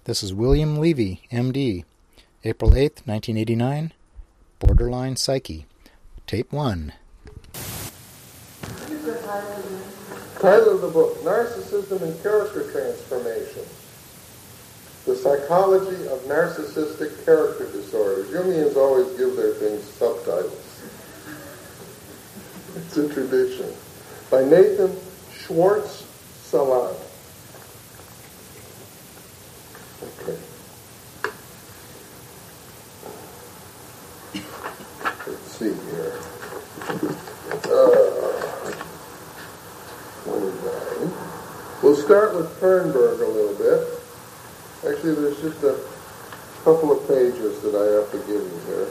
This is William Levy, M.D., April 8th, 1989, Borderline Psyche, Tape 1. Title of the book, Narcissism and Character Transformation. The Psychology of Narcissistic Character Disorders. Jungians always give their things subtitles. It's a tradition. By Nathan Schwartz-Salant. Okay. Let's see here. 29. We'll start with Kernberg a little bit. Actually, there's just a couple of pages that I have to give you here.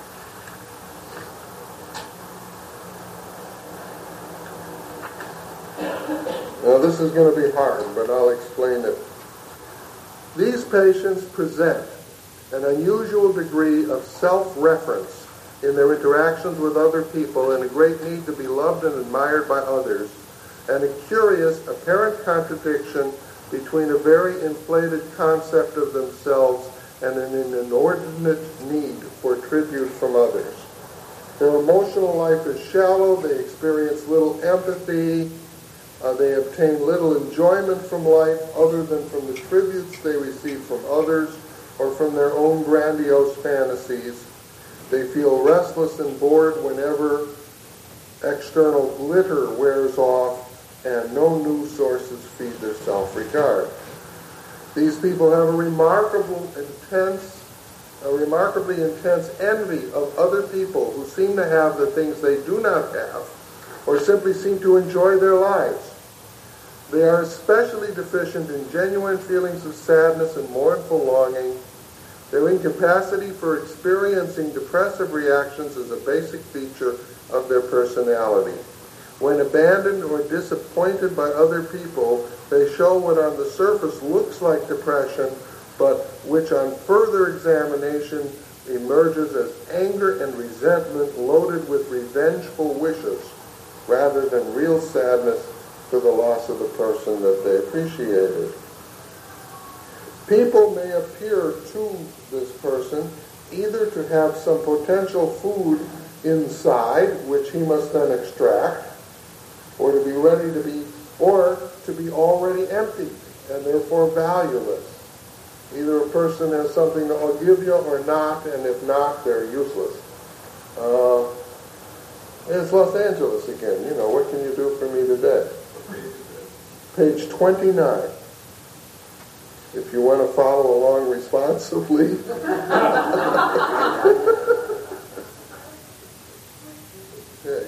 Now, this is going to be hard, but I'll explain it. These patients present an unusual degree of self-reference in their interactions with other people and a great need to be loved and admired by others, and a curious, apparent contradiction between a very inflated concept of themselves and an inordinate need for tribute from others. Their emotional life is shallow, they experience little empathy, they obtain little enjoyment from life other than from the tributes they receive from others or from their own grandiose fantasies. They feel restless and bored whenever external glitter wears off and no new sources feed their self-regard. These people have a remarkably intense envy of other people who seem to have the things they do not have or simply seem to enjoy their lives. They are especially deficient in genuine feelings of sadness and mournful longing. Their incapacity for experiencing depressive reactions is a basic feature of their personality. When abandoned or disappointed by other people, they show what on the surface looks like depression, but which on further examination emerges as anger and resentment loaded with revengeful wishes, rather than real sadness for the loss of the person that they appreciated. People may appear to this person either to have some potential food inside, which he must then extract, or to be already empty and therefore valueless. Either a person has something that will give you or not, and if not, they're useless. It's Los Angeles again. You know, what can you do for me today? Page 29. If you want to follow along responsibly. Okay.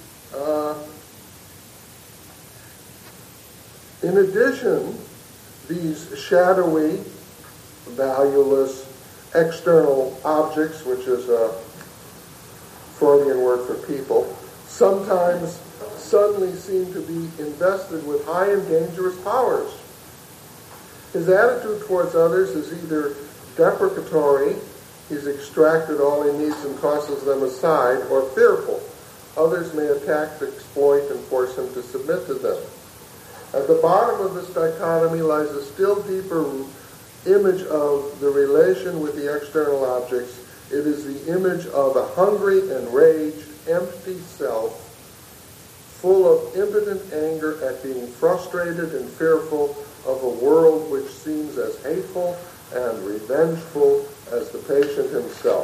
In addition, these shadowy, valueless, external objects, which is a Freudian word for people, sometimes suddenly seem to be invested with high and dangerous powers. His attitude towards others is either deprecatory, he's extracted all he needs and tosses them aside, or fearful. Others may attack, exploit, and force him to submit to them. At the bottom of this dichotomy lies a still deeper image of the relation with the external objects. It is the image of a hungry, enraged, empty self, full of impotent anger at being frustrated and fearful of a world which seems as hateful and revengeful as the patient himself.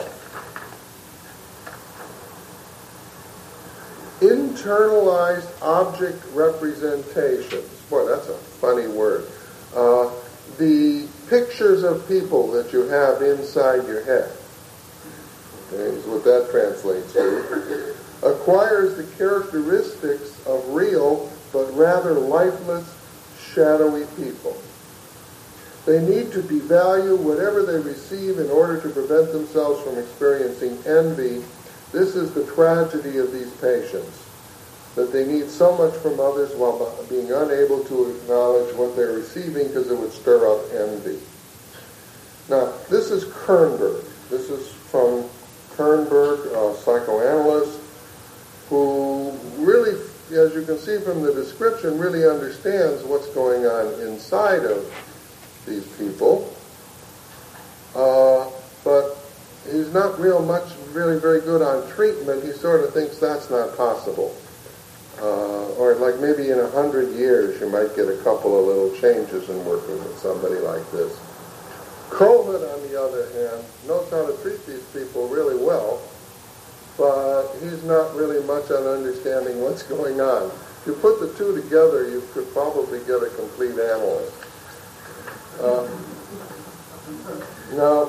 Internalized object representations. Boy, that's a funny word. The pictures of people that you have inside your head, okay, is what that translates to, acquires the characteristics of real but rather lifeless, shadowy people. They need to devalue whatever they receive in order to prevent themselves from experiencing envy. This is the tragedy of these patients, that they need so much from others while being unable to acknowledge what they're receiving because it would stir up envy. Now, this is Kernberg. This is from Kernberg, a psychoanalyst, who really, as you can see from the description, really understands what's going on inside of these people. he's not really very good on treatment. He sort of thinks that's not possible. Or like maybe in 100 years you might get a couple of little changes in working with somebody like this. Coleman, on the other hand, knows how to treat these people really well, but he's not really much on understanding what's going on. If you put the two together, you could probably get a complete analyst. Now,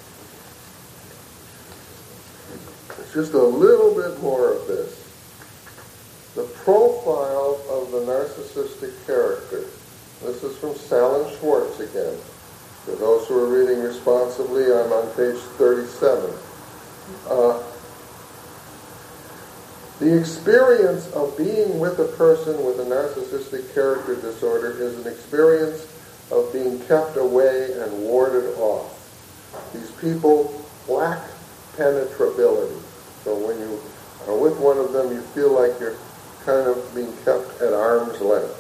just a little bit more of this. The profile of the narcissistic character. This is from Salen Schwartz again. For those who are reading responsibly, I'm on page 37. The experience of being with a person with a narcissistic character disorder is an experience of being kept away and warded off. These people lack penetrability. So when you are with one of them, you feel like you're kind of being kept at arm's length.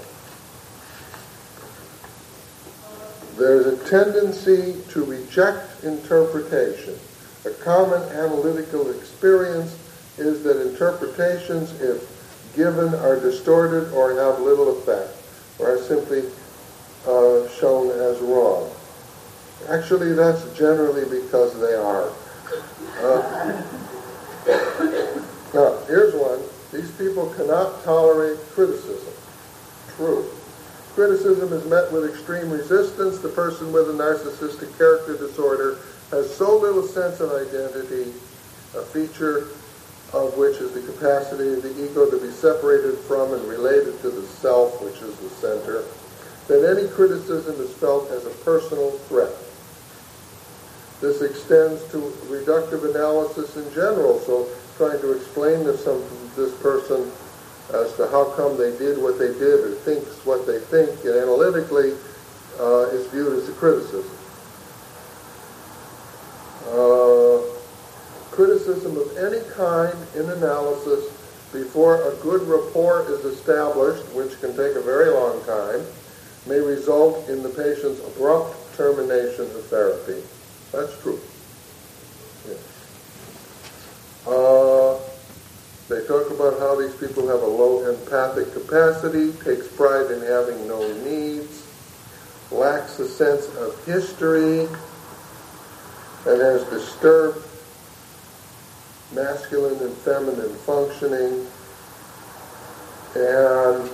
There's a tendency to reject interpretation. A common analytical experience is that interpretations, if given, are distorted or have little effect, or are simply shown as wrong. Actually, that's generally because they are. Now, here's one. These people cannot tolerate criticism. True. Criticism is met with extreme resistance. The person with a narcissistic character disorder has so little sense of identity, a feature of which is the capacity of the ego to be separated from and related to the self, which is the center, that any criticism is felt as a personal threat. This extends to reductive analysis in general, so trying to explain to this person as to how come they did what they did or thinks what they think, and analytically is viewed as a criticism. Criticism of any kind in analysis before a good rapport is established, which can take a very long time, may result in the patient's abrupt termination of therapy. That's true. Yes. They talk about how these people have a low empathic capacity, takes pride in having no needs, lacks a sense of history, and has disturbed masculine and feminine functioning, and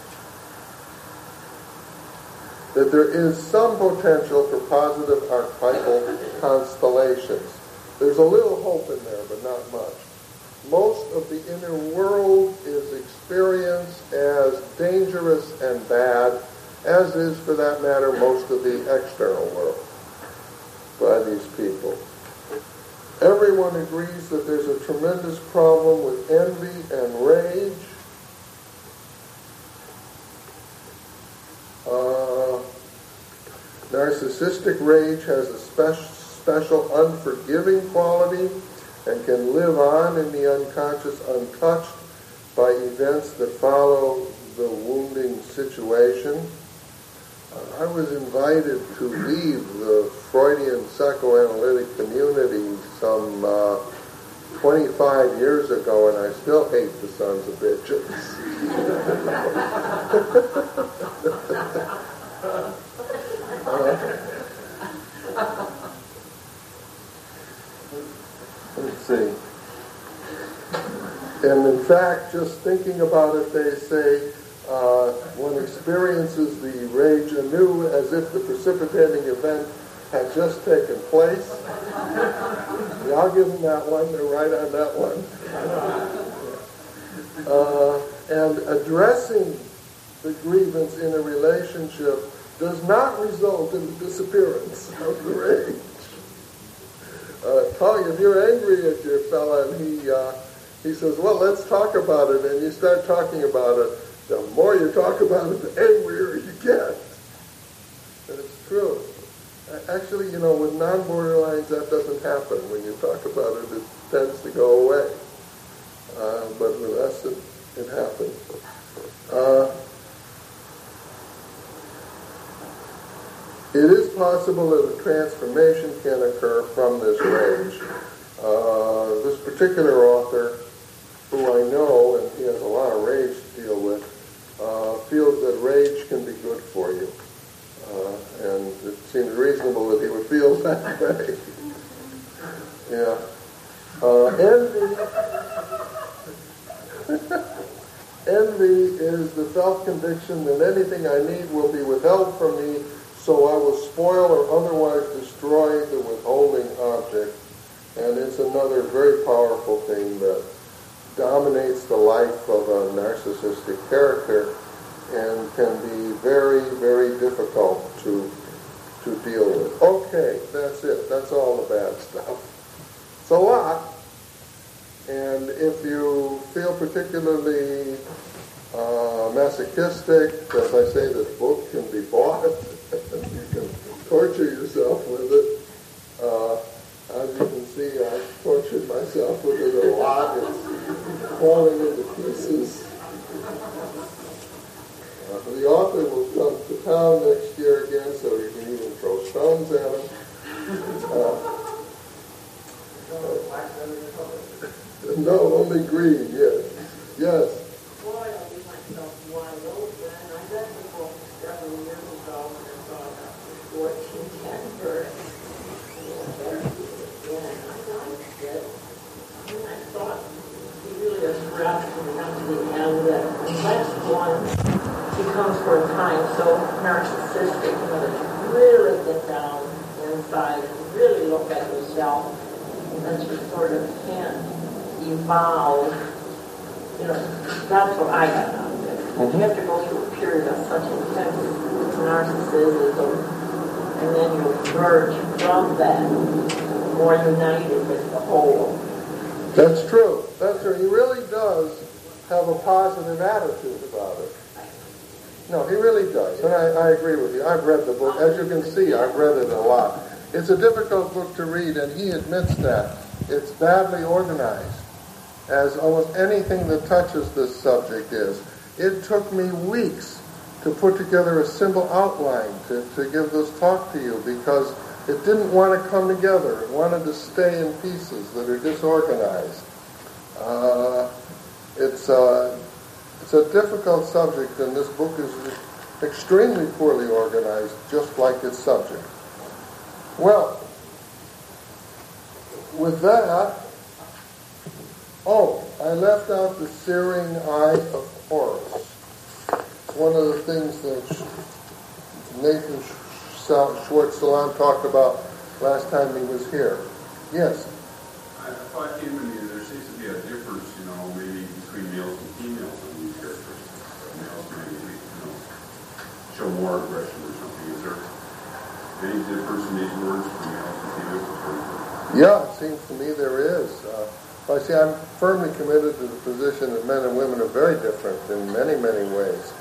that there is some potential for positive archetypal constellations. There's a little hope in there, but not much. Most of the inner world is experienced as dangerous and bad, as is, for that matter, most of the external world by these people. Everyone agrees that there's a tremendous problem with envy and rage. Narcissistic rage has a special unforgiving quality and can live on in the unconscious untouched by events that follow the wounding situation. I was invited to leave the Freudian psychoanalytic community some 25 years ago, and I still hate the sons of bitches. Let's see. And in fact, just thinking about it, they say one experiences the rage anew as if the precipitating event had just taken place. Yeah, I'll give them that one. They're right on that one. And addressing the grievance in a relationship does not result in the disappearance of the rage. If you're angry at your fella and he says, well, let's talk about it, and you start talking about it, the more you talk about it, the angrier you get. And it's true. Actually, with non-borderlines, that doesn't happen. When you talk about it, it tends to go away. But with us, it happens. It is possible that a transformation can occur from this rage. This particular author, who I know, and he has a lot of rage to deal with, feels that rage can be good for you. And it seems reasonable that he would feel that way. Yeah. Envy is the self-conviction that anything I need will be withheld from me, so I will spoil or otherwise destroy the withholding object. And it's another very powerful thing that dominates the life of a narcissistic character and can be very, very difficult to deal with. Okay, that's it. That's all the bad stuff. It's a lot. And if you feel particularly masochistic, as I say, this book can be bought. You can torture yourself with it. As you can see, I've tortured myself with it a lot. It's falling into pieces. The author will come to town next year again, so you can even throw stones at him. No, only green, yes. Yes. Boy, I'll be myself wide open. I read the book several years ago when I saw about the 1410 verse. And I liked it. And I thought he really is wrapped up to the end that the last one becomes for a time so narcissistic, that you really get down inside and really look at yourself, and that you sort of can't evolve. That's what I got out of it. You have to go through a period of such intense narcissism, and then you emerge from that more united with the whole. That's true. That's true. He really does have a positive attitude about it. No, he really does. And I agree with you. I've read the book. As you can see, I've read it a lot. It's a difficult book to read, and he admits that. It's badly organized, as almost anything that touches this subject is. It took me weeks to put together a simple outline to give this talk to you, because it didn't want to come together. It wanted to stay in pieces that are disorganized. It's a difficult subject, and this book is extremely poorly organized, just like its subject. Well, with that, I left out the searing eye of Horus. It's one of the things that Nathan Schwartz-Salon talked about last time he was here. Yes? I thought there seems to be a difference, maybe between males and females on these characteristics. Males maybe, show more aggression or something. Is there any difference in these words from males and females? Yeah, it seems to me there is. See, I'm firmly committed to the position that men and women are very different in many, many ways.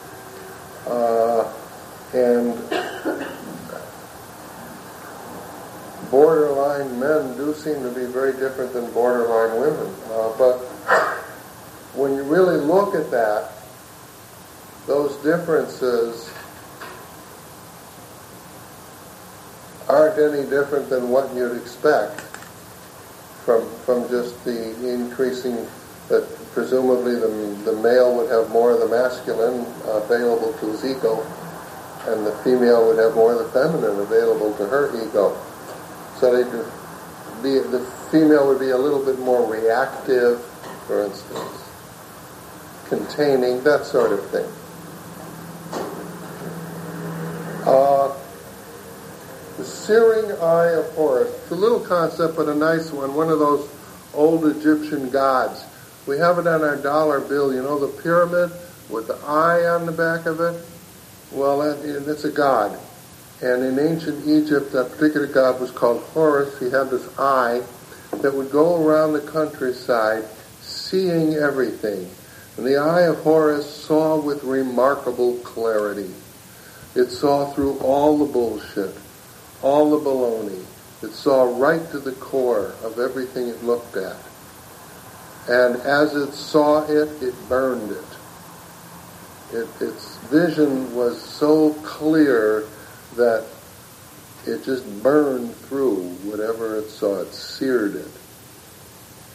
And borderline men do seem to be very different than borderline women. But when you really look at that, those differences aren't any different than what you'd expect from just the increasing that presumably the male would have more of the masculine available to his ego, and the female would have more of the feminine available to her ego. So the female would be a little bit more reactive, for instance, containing, that sort of thing. The searing eye of Horus. It's a little concept, but a nice one. One of those old Egyptian gods. We have it on our dollar bill. The pyramid with the eye on the back of it? Well, it's a god. And in ancient Egypt, that particular god was called Horus. He had this eye that would go around the countryside, seeing everything. And the eye of Horus saw with remarkable clarity. It saw through all the bullshit, all the baloney. It saw right to the core of everything it looked at. And as it saw it, it burned it. Its vision was so clear that it just burned through whatever it saw. It seared it.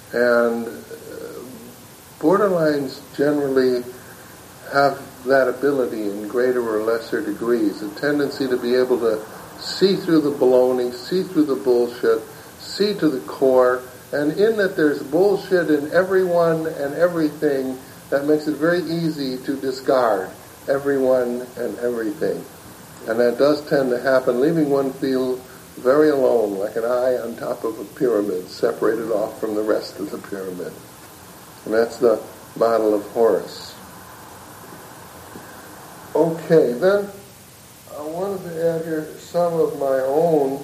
And borderlines generally have that ability in greater or lesser degrees, a tendency to be able to see through the baloney, see through the bullshit, see to the core, and in that there's bullshit in everyone and everything, that makes it very easy to discard everyone and everything. And that does tend to happen, leaving one feel very alone, like an eye on top of a pyramid, separated off from the rest of the pyramid. And that's the model of Horace. Okay, then I wanted to add here some of my own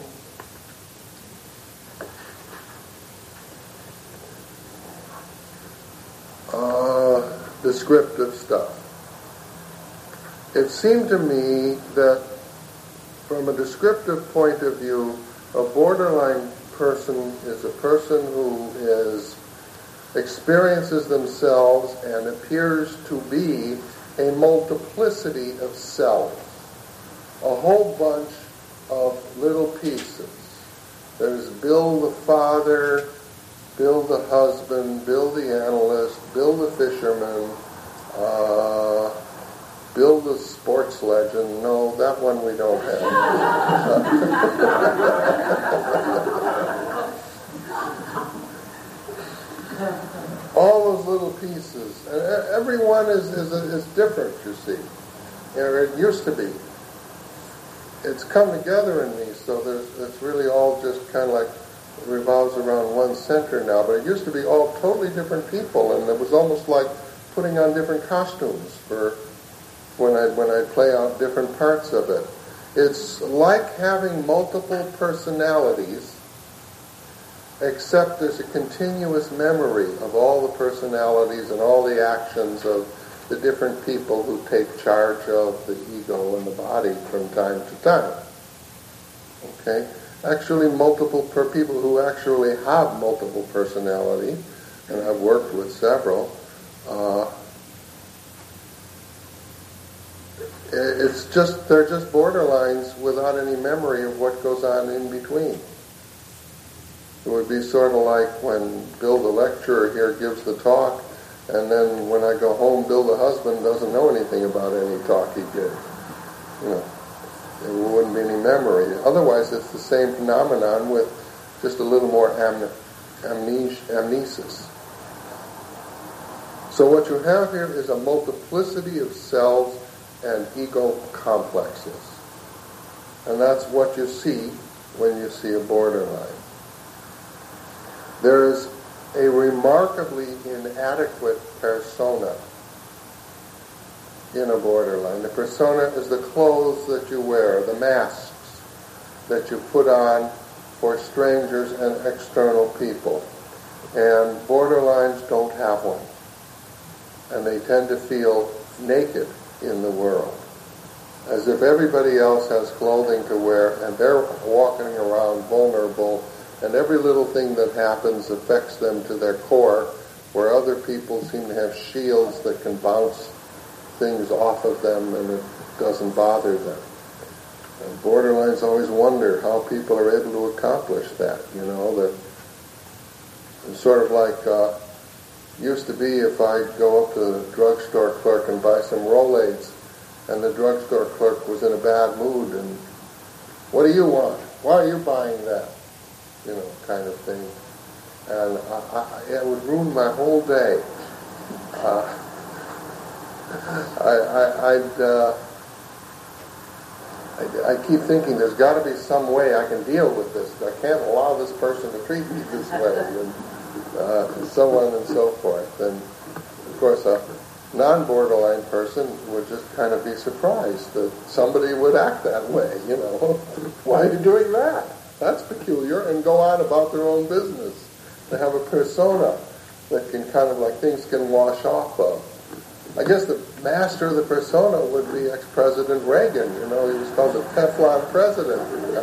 descriptive stuff. It seemed to me that from a descriptive point of view, a borderline person is a person who experiences themselves and appears to be a multiplicity of self, a whole bunch of little pieces. There's Bill the father, Bill the husband, Bill the analyst, Bill the fisherman, Bill the sports legend. No, that one we don't have. All those little pieces. And everyone is different, you see. It used to be. It's come together in me, so it's really all just kind of like revolves around one center now. But it used to be all totally different people, and it was almost like putting on different costumes for when I play out different parts of it. It's like having multiple personalities, except there's a continuous memory of all the personalities and all the actions of the different people who take charge of the ego and the body from time to time. Okay? Actually, for people who actually have multiple personality, and I've worked with several, they're just borderlines without any memory of what goes on in between. It would be sort of like when Bill the lecturer here gives the talk, and then when I go home, Bill the husband doesn't know anything about any talk he did. You know, there wouldn't be any memory. Otherwise, it's the same phenomenon with just a little more amnesis. So what you have here is a multiplicity of selves and ego complexes. And that's what you see when you see a borderline. There is a remarkably inadequate persona in a borderline. The persona is the clothes that you wear, the masks that you put on for strangers and external people. And borderlines don't have one. And they tend to feel naked in the world, as if everybody else has clothing to wear and they're walking around vulnerable, and every little thing that happens affects them to their core, where other people seem to have shields that can bounce things off of them and it doesn't bother them. And borderlines always wonder how people are able to accomplish that, that it's sort of like used to be if I'd go up to the drugstore clerk and buy some Rolaids, and the drugstore clerk was in a bad mood, and what do you want? Why are you buying that? Kind of thing. And it would ruin my whole day. I keep thinking there's got to be some way I can deal with this. I can't allow this person to treat me this way, and so on and so forth. And of course, a non-borderline person would just kind of be surprised that somebody would act that way. Why are you doing that? That's peculiar, and go on about their own business. They have a persona that can kind of like things can wash off of. I guess the master of the persona would be ex-President Reagan. He was called the Teflon president.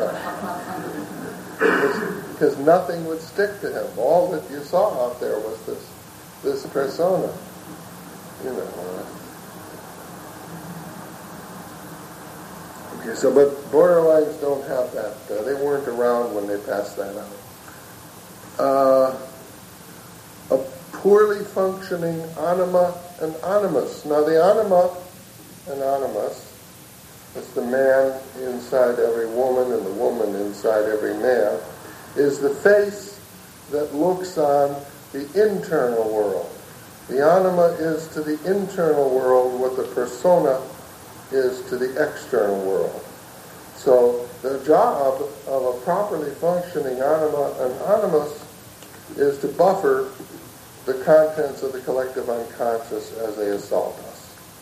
Because nothing would stick to him. All that you saw out there was this persona. Okay, so but borderlines don't have that. They weren't around when they passed that out. poorly functioning anima and animus. Now the anima and animus is the man inside every woman and the woman inside every man, is the face that looks on the internal world. The anima is to the internal world what the persona is to the external world. So the job of a properly functioning anima and animus is to buffer the contents of the collective unconscious as they assault us.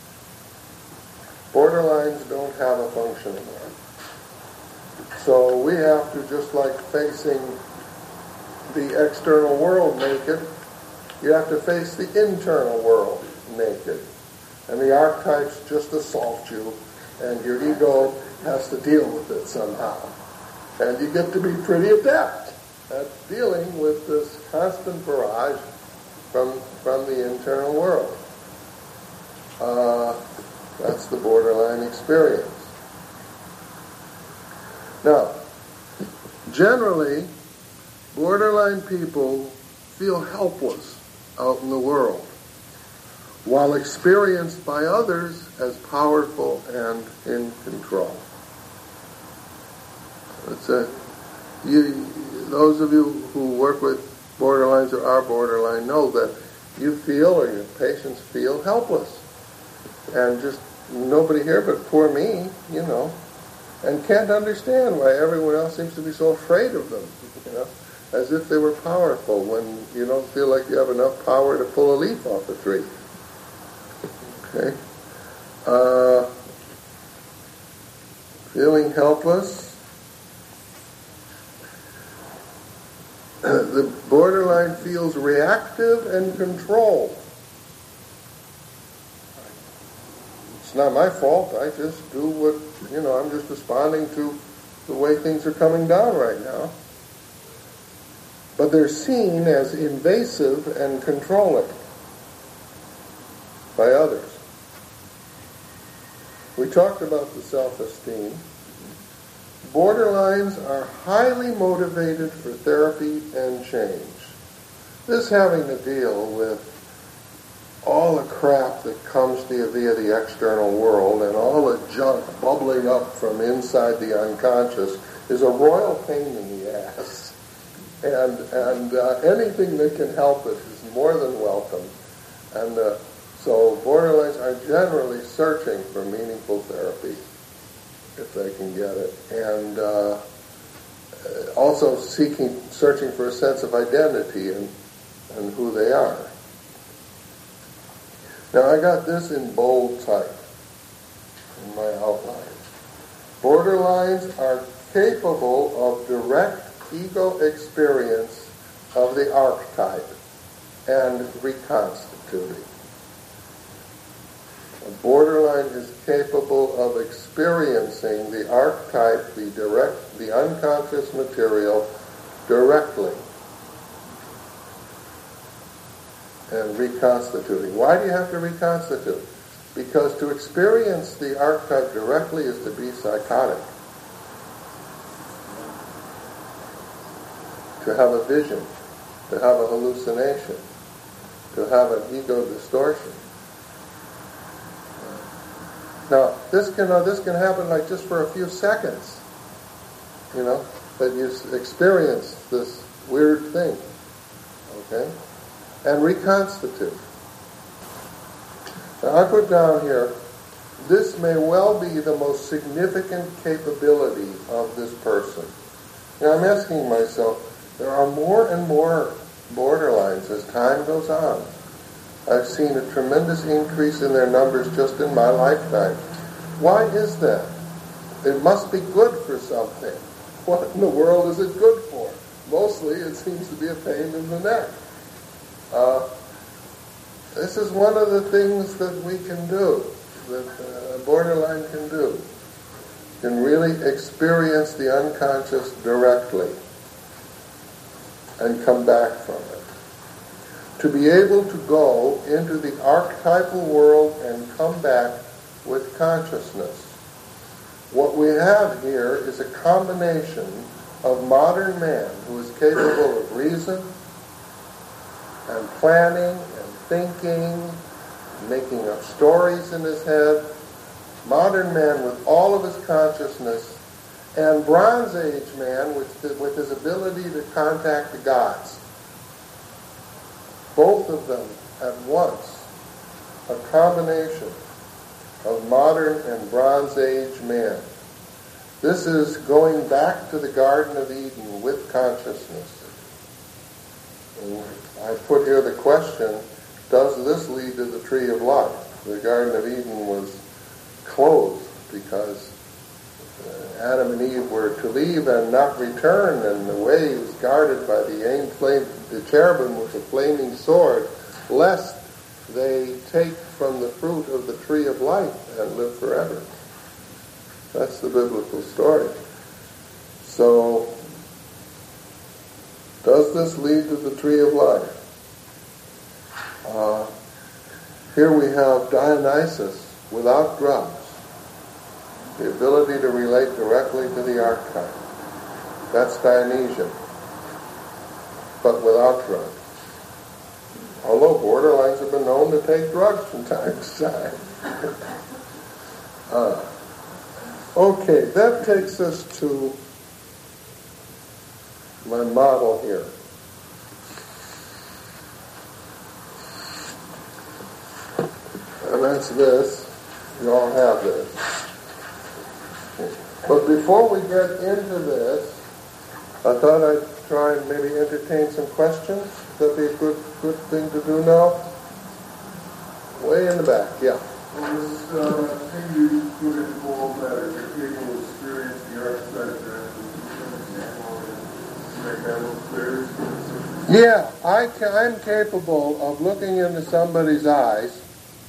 Borderlines don't have a functioning one. So we have to, just like facing the external world naked, you have to face the internal world naked. And the archetypes just assault you, and your ego has to deal with it somehow. And you get to be pretty adept at dealing with this constant barrage from the internal world. That's the borderline experience. Now, generally, borderline people feel helpless out in the world, while experienced by others as powerful and in control. Those of you who work with borderlines or are borderline know that you feel, or your patients feel, helpless. And just nobody here but poor me, and can't understand why everyone else seems to be so afraid of them, as if they were powerful when you don't feel like you have enough power to pull a leaf off a tree. Okay? Feeling helpless. The borderline feels reactive and controlled. It's not my fault. I just do what, I'm just responding to the way things are coming down right now. But they're seen as invasive and controlling by others. We talked about the self-esteem. Borderlines are highly motivated for therapy and change. This having to deal with all the crap that comes to you via the external world and all the junk bubbling up from inside the unconscious is a royal pain in the ass. And anything that can help it is more than welcome. And so borderlines are generally searching for meaningful therapy if they can get it. And also searching for a sense of identity and who they are. Now I got this in bold type in my outline. Borderlines are capable of direct ego experience of the archetype and reconstituting. A borderline is capable of experiencing the archetype, the unconscious material directly and reconstituting. Why do you have to reconstitute? Because to experience the archetype directly is to be psychotic. To have a vision, to have a hallucination, to have an ego distortion. Now, this can happen like just for a few seconds, that you experience this weird thing, okay? And reconstitute. Now, I put down here, this may well be the most significant capability of this person. Now, I'm asking myself, there are more and more borderlines as time goes on. I've seen a tremendous increase in their numbers just in my lifetime. Why is that? It must be good for something. What in the world is it good for? Mostly it seems to be a pain in the neck. This is one of the things that we can do, that a borderline can do. Can really experience the unconscious directly and come back from it. To be able to go into the archetypal world and come back with consciousness. What we have here is a combination of modern man who is capable of reason, and planning and thinking, making up stories in his head. Modern man with all of his consciousness, and Bronze Age man with his ability to contact the gods. Both of them at once, a combination of modern and Bronze Age man. This is going back to the Garden of Eden with consciousness. And I put here the question, does this lead to the tree of life? The Garden of Eden was closed because Adam and Eve were to leave and not return, and the way was guarded by the cherubim with a flaming sword, lest they take from the fruit of the tree of life and live forever. That's the biblical story. So, does this lead to the tree of life? Here we have Dionysus without drugs, the ability to relate directly to the archetype. That's Dionysian, but without drugs. Although borderlines have been known to take drugs from time to time. Okay, that takes us to my model here. And that's this. You all have this. But before we get into this, I thought I'd try and maybe entertain some questions. Would that be a good thing to do now? Way in the back, yeah. Well, this thing you put in the ball that if you're able to experience the archetype and make that look clear. Yeah, I'm capable of looking into somebody's eyes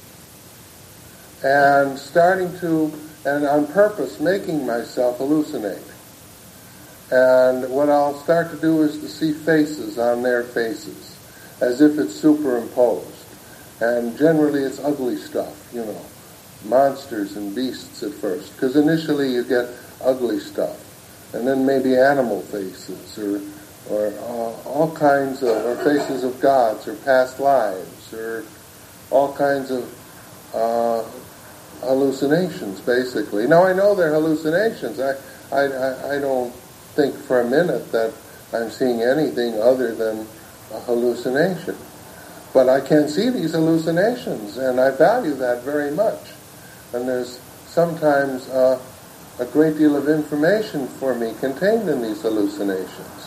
and starting to, and on purpose, making myself hallucinate. And what I'll start to do is to see faces on their faces, as if it's superimposed. And generally it's ugly stuff, monsters and beasts at first. Because initially you get ugly stuff. And then maybe animal faces, or all kinds of, or faces of gods, or past lives, or all kinds of hallucinations, basically. Now I know they're hallucinations. I don't think for a minute that I'm seeing anything other than a hallucination. But I can see these hallucinations, and I value that very much. And there's sometimes a great deal of information for me contained in these hallucinations.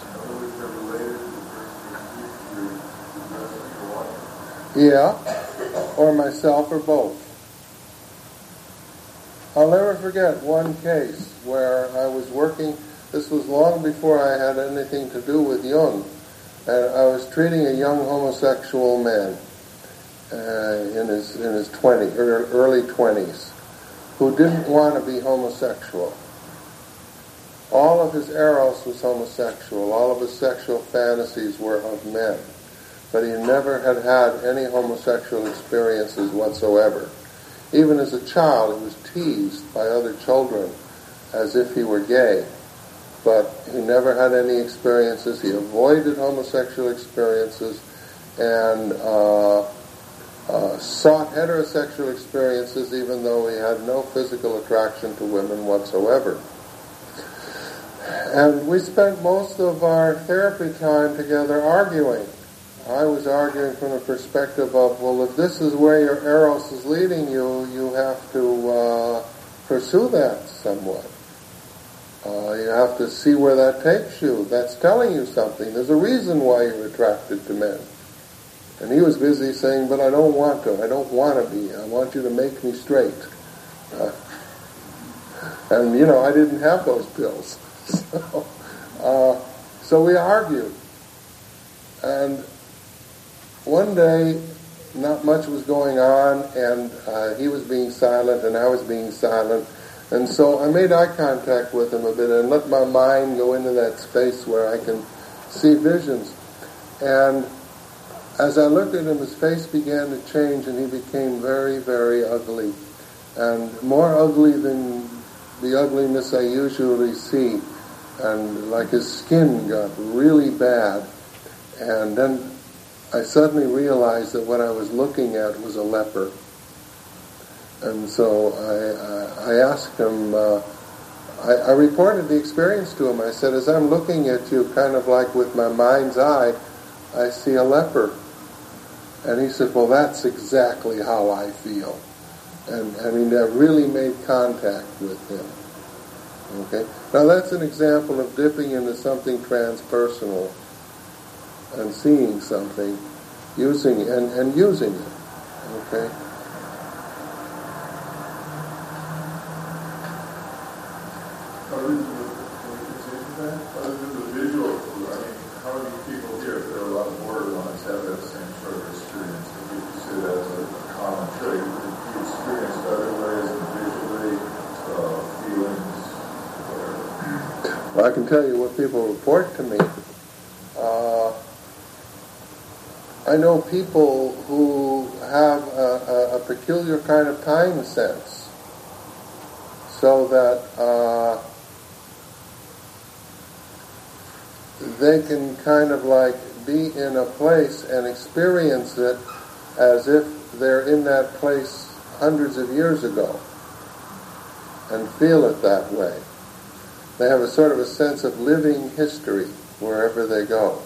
Yeah, or myself, or both. I'll never forget one case where I was working. This was long before I had anything to do with Jung. And I was treating a young homosexual man in his early 20s, who didn't want to be homosexual. All of his eros was homosexual. All of his sexual fantasies were of men. But he never had any homosexual experiences whatsoever. Even as a child, he was teased by other children as if he were gay. But he never had any experiences. He avoided homosexual experiences and sought heterosexual experiences, even though he had no physical attraction to women whatsoever. And we spent most of our therapy time together arguing. I was arguing from the perspective of, well, if this is where your eros is leading you, you have to pursue that somewhat. You have to see where that takes you. That's telling you something. There's a reason why you're attracted to men. And he was busy saying, but I don't want to. I don't want to be. I want you to make me straight. And, I didn't have those pills. So we argued. And one day, not much was going on, and he was being silent, and I was being silent. And so I made eye contact with him a bit and let my mind go into that space where I can see visions. And as I looked at him, his face began to change, and he became very, very ugly. And more ugly than the ugliness I usually see. And like his skin got really bad. And then I suddenly realized that what I was looking at was a leper. And so I asked him, I reported the experience to him. I said, as I'm looking at you, kind of like with my mind's eye, I see a leper. And he said, well, that's exactly how I feel. And I mean, that really made contact with him. Okay? Now that's an example of dipping into something transpersonal and seeing something, using it. Okay? Other than the visual, I mean, how many people here, if there are a lot of borderlines, have that same sort of experience? If you see that as a common trait, if you experience other ways, visually, feelings, whatever. Well, I can tell you what people report to me. I know people who have a peculiar kind of time sense, so that they can kind of like be in a place and experience it as if they're in that place hundreds of years ago and feel it that way. They have a sort of a sense of living history wherever they go.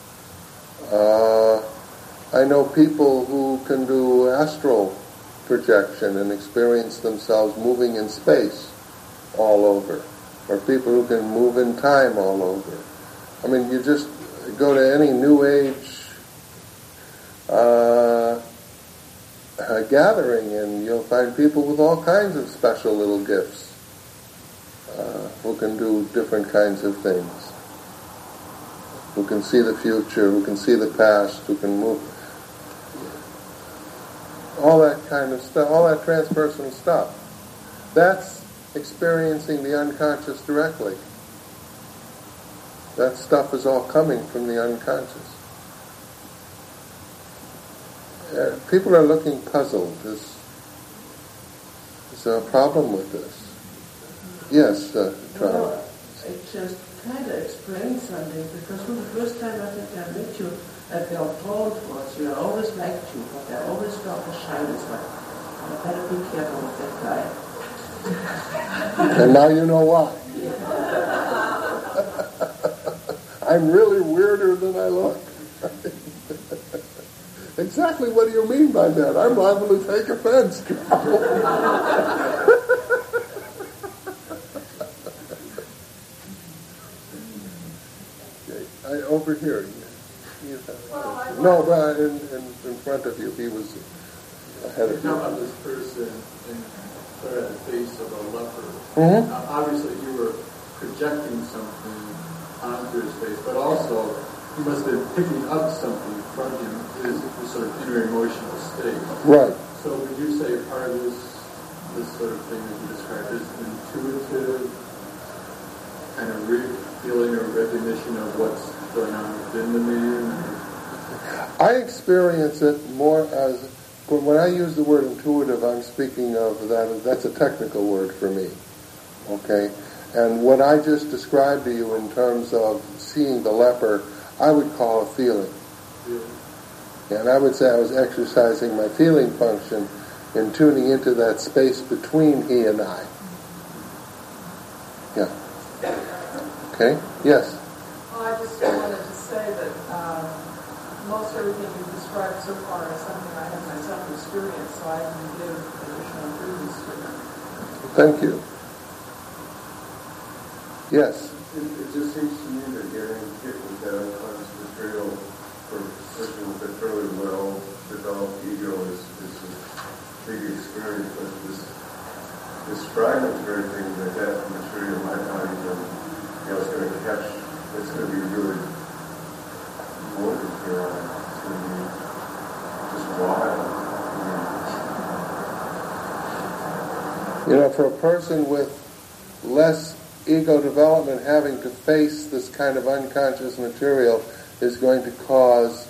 I know people who can do astral projection and experience themselves moving in space all over, or people who can move in time all over. I mean, you just go to any New Age gathering and you'll find people with all kinds of special little gifts who can do different kinds of things, who can see the future, who can see the past, who can move. All that kind of stuff, all that transpersonal stuff. That's experiencing the unconscious directly. That stuff is all coming from the unconscious. People are looking puzzled. Is there a problem with this? Yes, Charlie. Well, it just kind of explains something, because from the first time I think I met you, I felt told was, I always liked you, but I always felt a shyness, like, I better be careful with that guy. And now you know why. I'm really weirder than I look. Exactly what do you mean by that? I'm liable to take offense. Over here. No, but in front of you. He was ahead of you. Now, this person in the face of a leper. Mm-hmm. Obviously, you were projecting something onto his face, but also you must have been picking up something from him, his sort of inner emotional state. Right. So would you say part of this sort of thing that you described is intuitive kind of feeling or recognition of what's going on within the man? I experience it more as, when I use the word intuitive, I'm speaking of that's a technical word for me. Okay? And what I just described to you in terms of seeing the leper, I would call a feeling. And I would say I was exercising my feeling function in tuning into that space between he and I. Yeah. Okay? Yes? Well, I just wanted to say that most everything you've described so far is something I have myself experienced, so I can give additional credence to it. Thank you. Yes? It just seems to me that getting hit with that unconscious material for a person with a fairly well-developed ego is a big experience, but this fragmentary thing that material might not even, it's going to catch, it's going to be really loaded here. It's going to be just wild. For a person with less ego development, having to face this kind of unconscious material is going to cause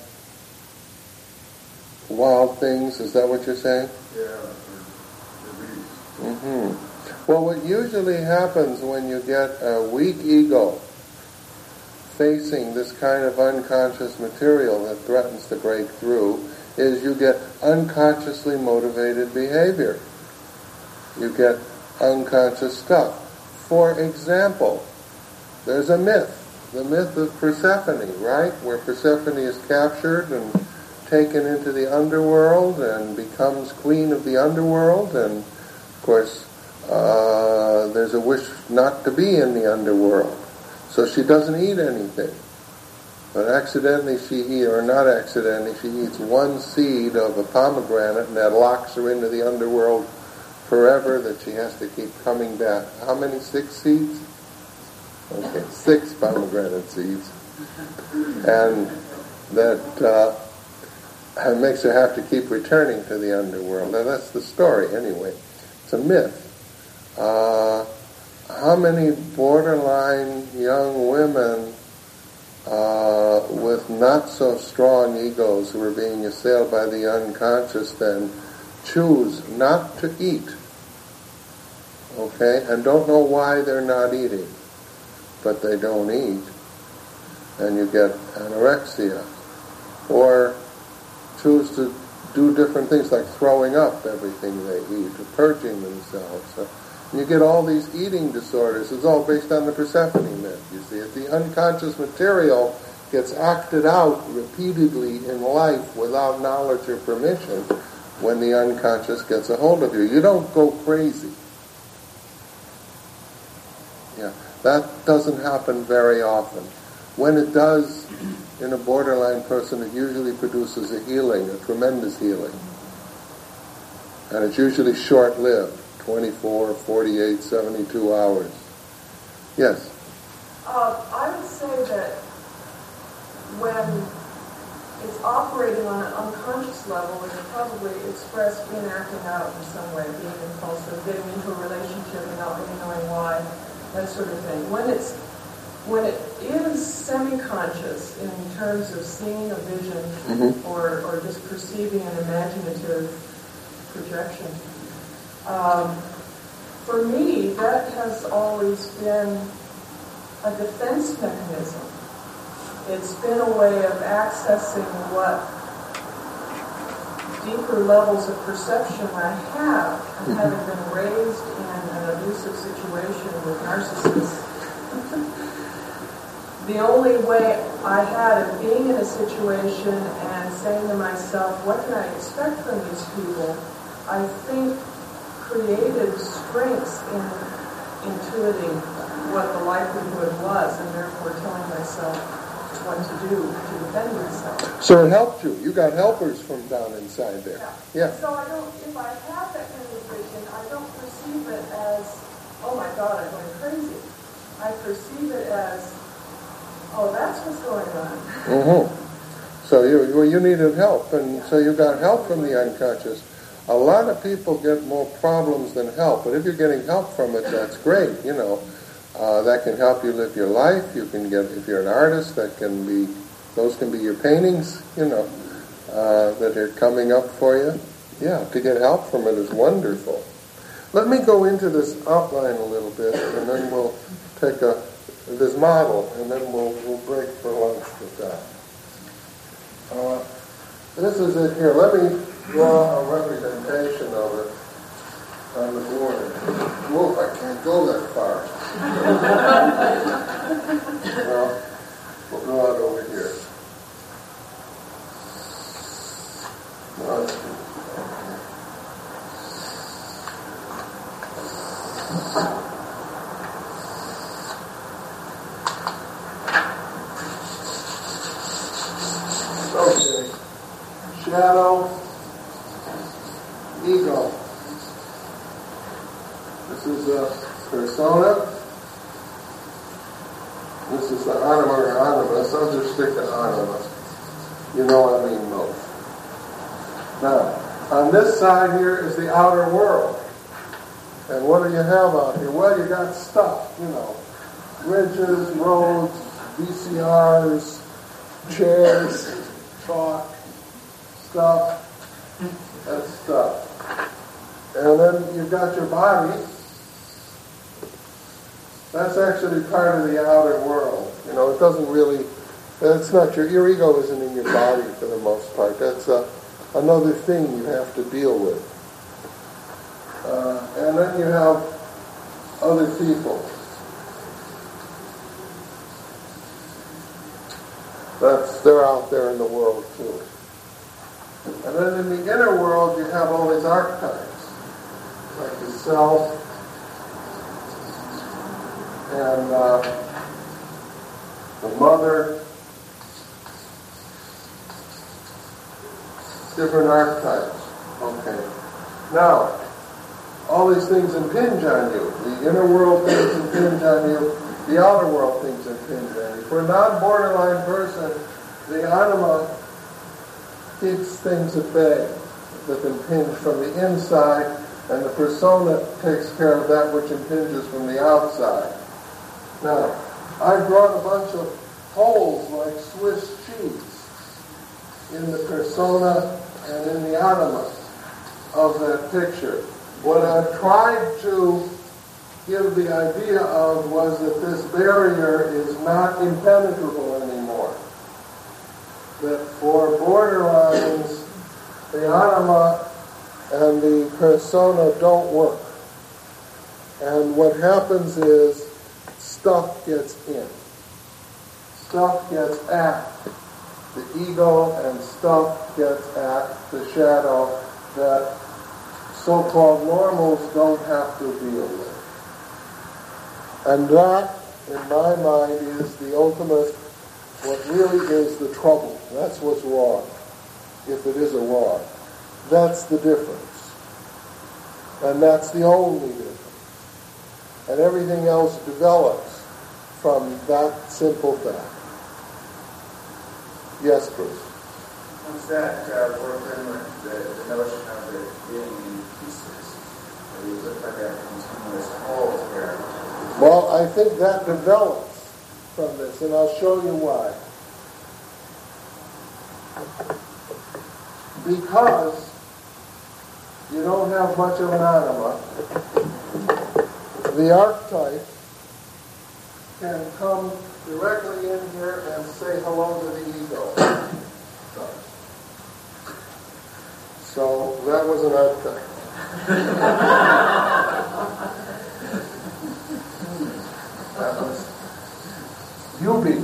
wild things. Is that what you're saying? Yeah. Mm-hmm. Well, what usually happens when you get a weak ego facing this kind of unconscious material that threatens to break through is you get unconsciously motivated behavior. You get unconscious stuff. For example, there's a myth, the myth of Persephone, right? Where Persephone is captured and taken into the underworld and becomes queen of the underworld, and of course there's a wish not to be in the underworld. So she doesn't eat anything. But accidentally or not accidentally, she eats one seed of a pomegranate, and that locks her into the underworld forever, that she has to keep coming back. How many? 6 seeds? Okay, 6 pomegranate seeds. And that makes her have to keep returning to the underworld. Now that's the story anyway. It's a myth. How many borderline young women with not so strong egos who are being assailed by the unconscious then choose not to eat, okay, and don't know why they're not eating, but they don't eat, and you get anorexia, or choose to do different things like throwing up everything they eat, or purging themselves. And you get all these eating disorders. It's all based on the Persephone myth, you see. The unconscious material gets acted out repeatedly in life without knowledge or permission when the unconscious gets a hold of you. You don't go crazy. Yeah, that doesn't happen very often. When it does, in a borderline person, it usually produces a healing, a tremendous healing. And it's usually short-lived, 24, 48, 72 hours. Yes? I would say that when it's operating on an unconscious level, it's probably expressed in acting out in some way, being impulsive, getting into a relationship and not really knowing why, that sort of thing. When it is semi-conscious in terms of seeing a vision or just perceiving an imaginative projection, for me, that has always been a defense mechanism. It's been a way of accessing what deeper levels of perception I have, and having been raised in an abusive situation with narcissists. The only way I had of being in a situation and saying to myself, what can I expect from these people, I think created strengths in intuiting what the likelihood was, and therefore telling myself what to do to defend myself. So it helped you. You got helpers from down inside there. Yeah. So if I have that kind of vision, I don't perceive it as, oh my God, I'm going crazy. I perceive it as, oh, that's what's going on. Mm-hmm. So you needed help, and so you got help from the unconscious. A lot of people get more problems than help, but if you're getting help from it, that's great, you know. That can help you live your life. You can get, if you're an artist, those can be your paintings, you know, that are coming up for you. Yeah, to get help from it is wonderful. Let me go into this outline a little bit, and then we'll take this model, and then we'll break for lunch with that. This is it here. Let me draw a representation of it on the board. Whoa, I can't go that far. Well, we'll draw it over here. Okay. Shadow, ego. This is a persona. This is the anima or animus. I'll just stick to animus. You know I mean both. Now, on this side here is the outer world. And what do you have out here? Well, you got stuff, you know. Bridges, roads, VCRs, chairs, chalk, stuff. That's stuff. And then you've got your body. That's actually part of the outer world. It doesn't really, that's not your ego isn't in your body for the most part. That's another thing you have to deal with. And then you have other people. They're out there in the world too. And then in the inner world you have all these archetypes, like the self and the mother, different archetypes. Okay. Now, all these things impinge on you. The inner world things impinge on you. The outer world things impinge on you. For a non-borderline person, the anima keeps things at bay that impinge from the inside, and the persona takes care of that which impinges from the outside. Now, I've drawn a bunch of holes like Swiss cheese in the persona and in the anima of that picture. What I tried to give the idea of was that this barrier is not impenetrable anymore. That for borderlines, the anima and the persona don't work. And what happens is stuff gets in. Stuff gets at the ego, and stuff gets at the shadow that so-called normals don't have to deal with. And that, in my mind, is the ultimate, what really is the trouble. That's what's wrong, if it is a wrong. That's the difference. And that's the only difference. And everything else develops from that simple fact. Yes, Bruce? Once that worked in with the notion of it being in pieces, where you look like a continuous whole here. Well, I think that develops from this, and I'll show you why. Because you don't have much of an anima, the archetype can come directly in here and say hello to the ego. So that was an archetype. That was Yubi.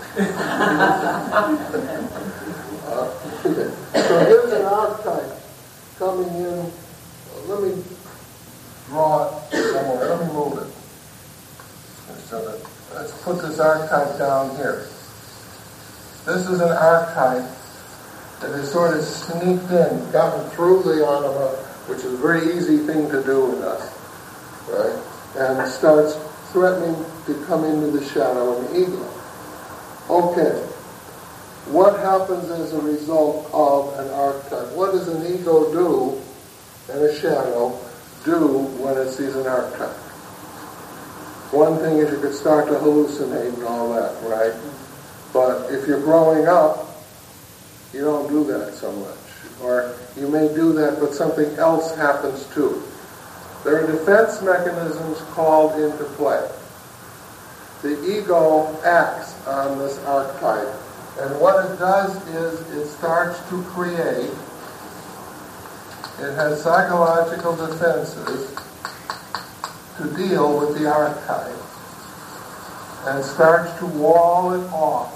So here's an archetype coming in. Let me draw it somewhere. Let me move it. So let's put this archetype down here. This is an archetype that is sort of sneaked in, gotten through the anima, which is a very easy thing to do with us, right? And starts threatening to come into the shadow and the ego. Okay. What happens as a result of an archetype? What does an ego do and a shadow do when it sees an archetype? One thing is you could start to hallucinate and all that, right? But if you're growing up, you don't do that so much. Or you may do that, but something else happens too. There are defense mechanisms called into play. The ego acts on this archetype, and what it does is it starts to create, it has psychological defenses to deal with the archetype, and starts to wall it off,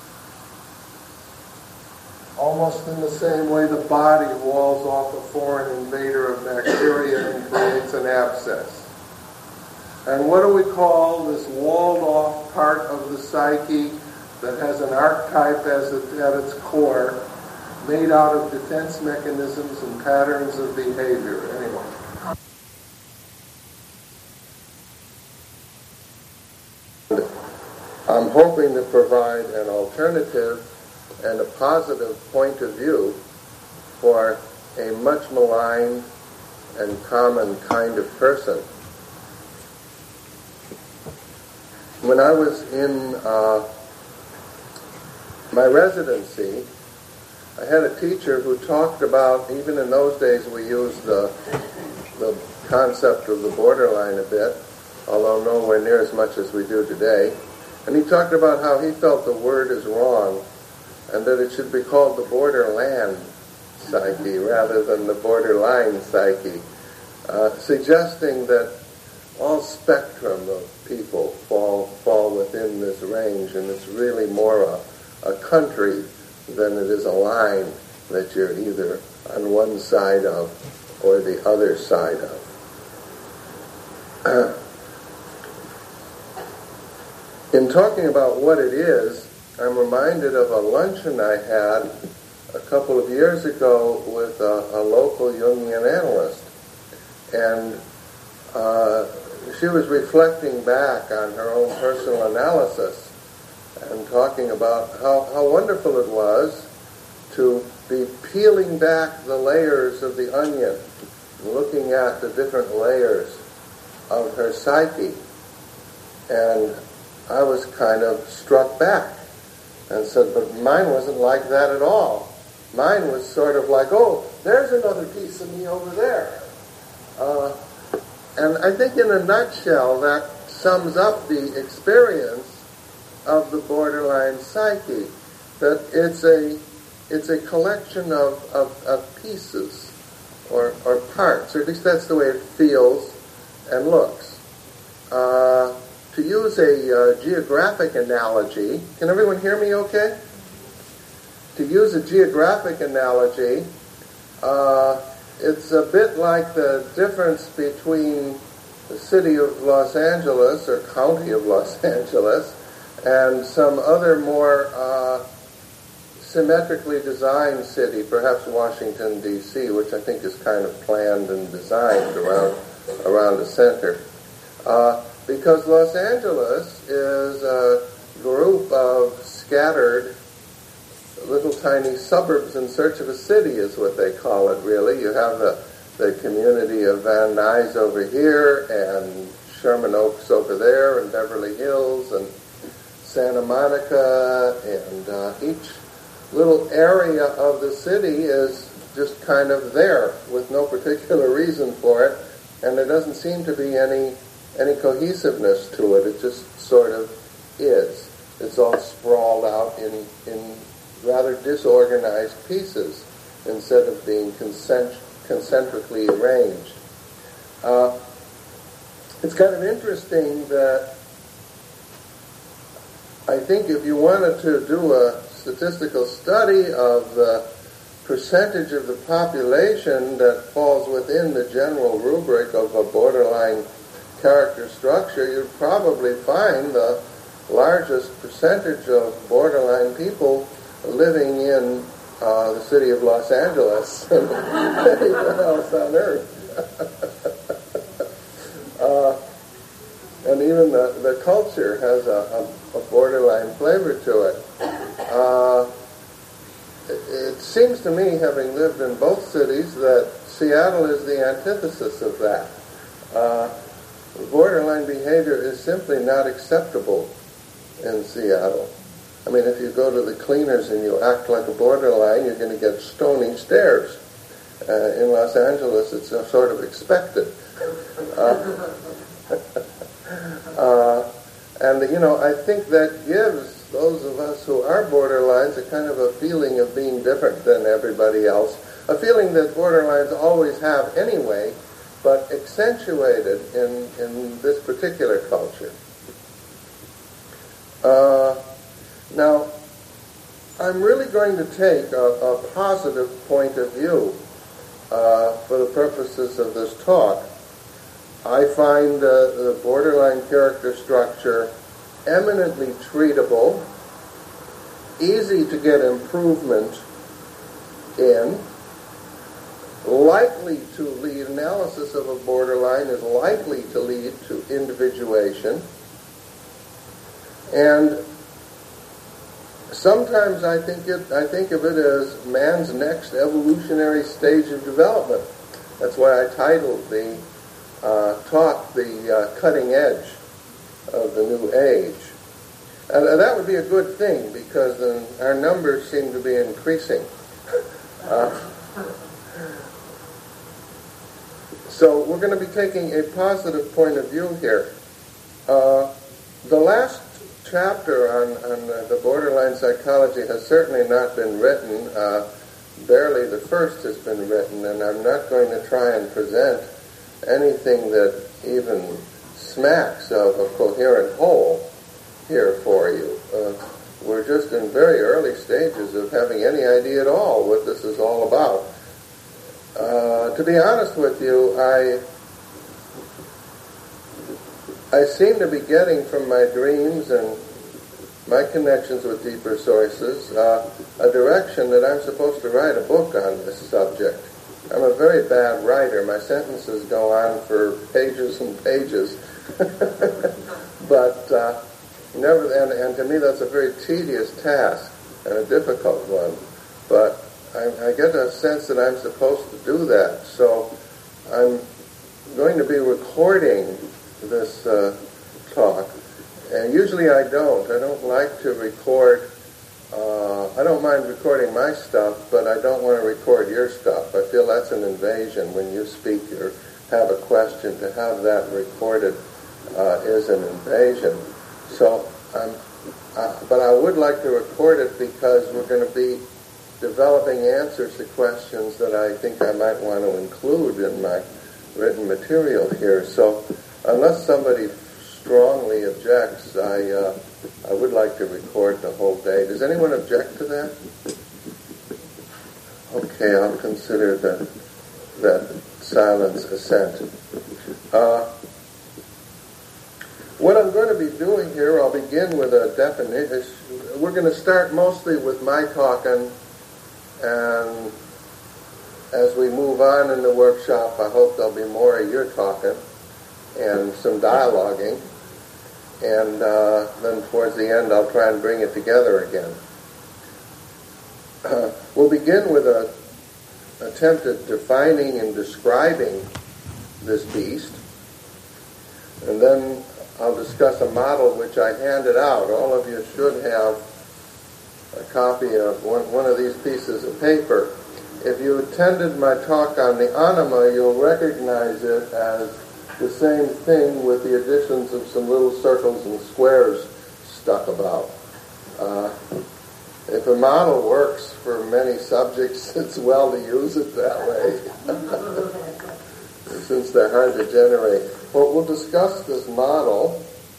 almost in the same way the body walls off a foreign invader of bacteria and creates an abscess. And what do we call this walled-off part of the psyche that has an archetype at its core, made out of defense mechanisms and patterns of behavior? Anyway. I'm hoping to provide an alternative and a positive point of view for a much maligned and common kind of person. When I was in my residency, I had a teacher who talked about, even in those days we used the concept of the borderline a bit, although nowhere near as much as we do today. And he talked about how he felt the word is wrong and that it should be called the borderland psyche rather than the borderline psyche, suggesting that all spectrum of people fall within this range, and it's really more a country than it is a line that you're either on one side of or the other side of. In talking about what it is, I'm reminded of a luncheon I had a couple of years ago with a local Jungian analyst. And she was reflecting back on her own personal analysis and talking about how wonderful it was to be peeling back the layers of the onion, looking at the different layers of her psyche. And I was kind of struck back and said, but mine wasn't like that at all. Mine was sort of like, oh, there's another piece of me over there. And I think in a nutshell that sums up the experience of the borderline psyche, that it's a collection of pieces or parts, or at least that's the way it feels and looks. To use a geographic analogy, can everyone hear me okay? To use a geographic analogy, it's a bit like the difference between the city of Los Angeles, or county of Los Angeles, and some other more symmetrically designed city, perhaps Washington, D.C., which I think is kind of planned and designed around the center. Because Los Angeles is a group of scattered little tiny suburbs in search of a city is what they call it, really. You have the community of Van Nuys over here, and Sherman Oaks over there, and Beverly Hills, and Santa Monica, and each little area of the city is just kind of there with no particular reason for it, and there doesn't seem to be any cohesiveness to it. It just sort of is. It's all sprawled out in rather disorganized pieces instead of being concentrically arranged. It's kind of interesting that I think if you wanted to do a statistical study of the percentage of the population that falls within the general rubric of a borderline character structure, you'd probably find the largest percentage of borderline people living in the city of Los Angeles and anywhere else on Earth. And even the culture has a borderline flavor to it. It seems to me, having lived in both cities, that Seattle is the antithesis of that. Borderline behavior is simply not acceptable in Seattle. I mean, if you go to the cleaners and you act like a borderline, you're going to get stony stares. In Los Angeles, it's sort of expected. And, I think that gives those of us who are borderlines a kind of a feeling of being different than everybody else, a feeling that borderlines always have anyway, but accentuated in this particular culture. Now, I'm really going to take a positive point of view for the purposes of this talk. I find the borderline character structure eminently treatable, easy to get improvement in, likely to lead, analysis of a borderline is likely to lead to individuation, and sometimes I think of it as man's next evolutionary stage of development. That's why I titled the talk the cutting edge of the new age. And that would be a good thing, because our numbers seem to be increasing. So we're going to be taking a positive point of view here. The last chapter on the borderline psychology has certainly not been written. Barely the first has been written, and I'm not going to try and present anything that even smacks of a coherent whole here for you. We're just in very early stages of having any idea at all what this is all about. To be honest with you, I seem to be getting from my dreams and my connections with deeper sources a direction that I'm supposed to write a book on this subject. I'm a very bad writer. My sentences go on for pages and pages. But and to me that's a very tedious task and a difficult one. But I get a sense that I'm supposed to do that. So I'm going to be recording this talk. And usually I don't like to record. I don't mind recording my stuff, but I don't want to record your stuff. I feel that's an invasion when you speak or have a question. To have that recorded is an invasion. So but I would like to record it because we're going to be developing answers to questions that I think I might want to include in my written material here. So unless somebody strongly objects, I would like to record the whole day. Does anyone object to that? Okay, I'll consider that silence assent. What I'm going to be doing here, I'll begin with a definition. We're going to start mostly with my talking, and as we move on in the workshop, I hope there'll be more of your talking and some dialoguing. And then towards the end, I'll try and bring it together again. We'll begin with an attempt at defining and describing this beast. And then I'll discuss a model which I handed out. All of you should have a copy of one of these pieces of paper. If you attended my talk on the anima, you'll recognize it as the same thing with the additions of some little circles and squares stuck about. If a model works for many subjects, it's well to use it that way, since they're hard to generate. Well, we'll discuss this model,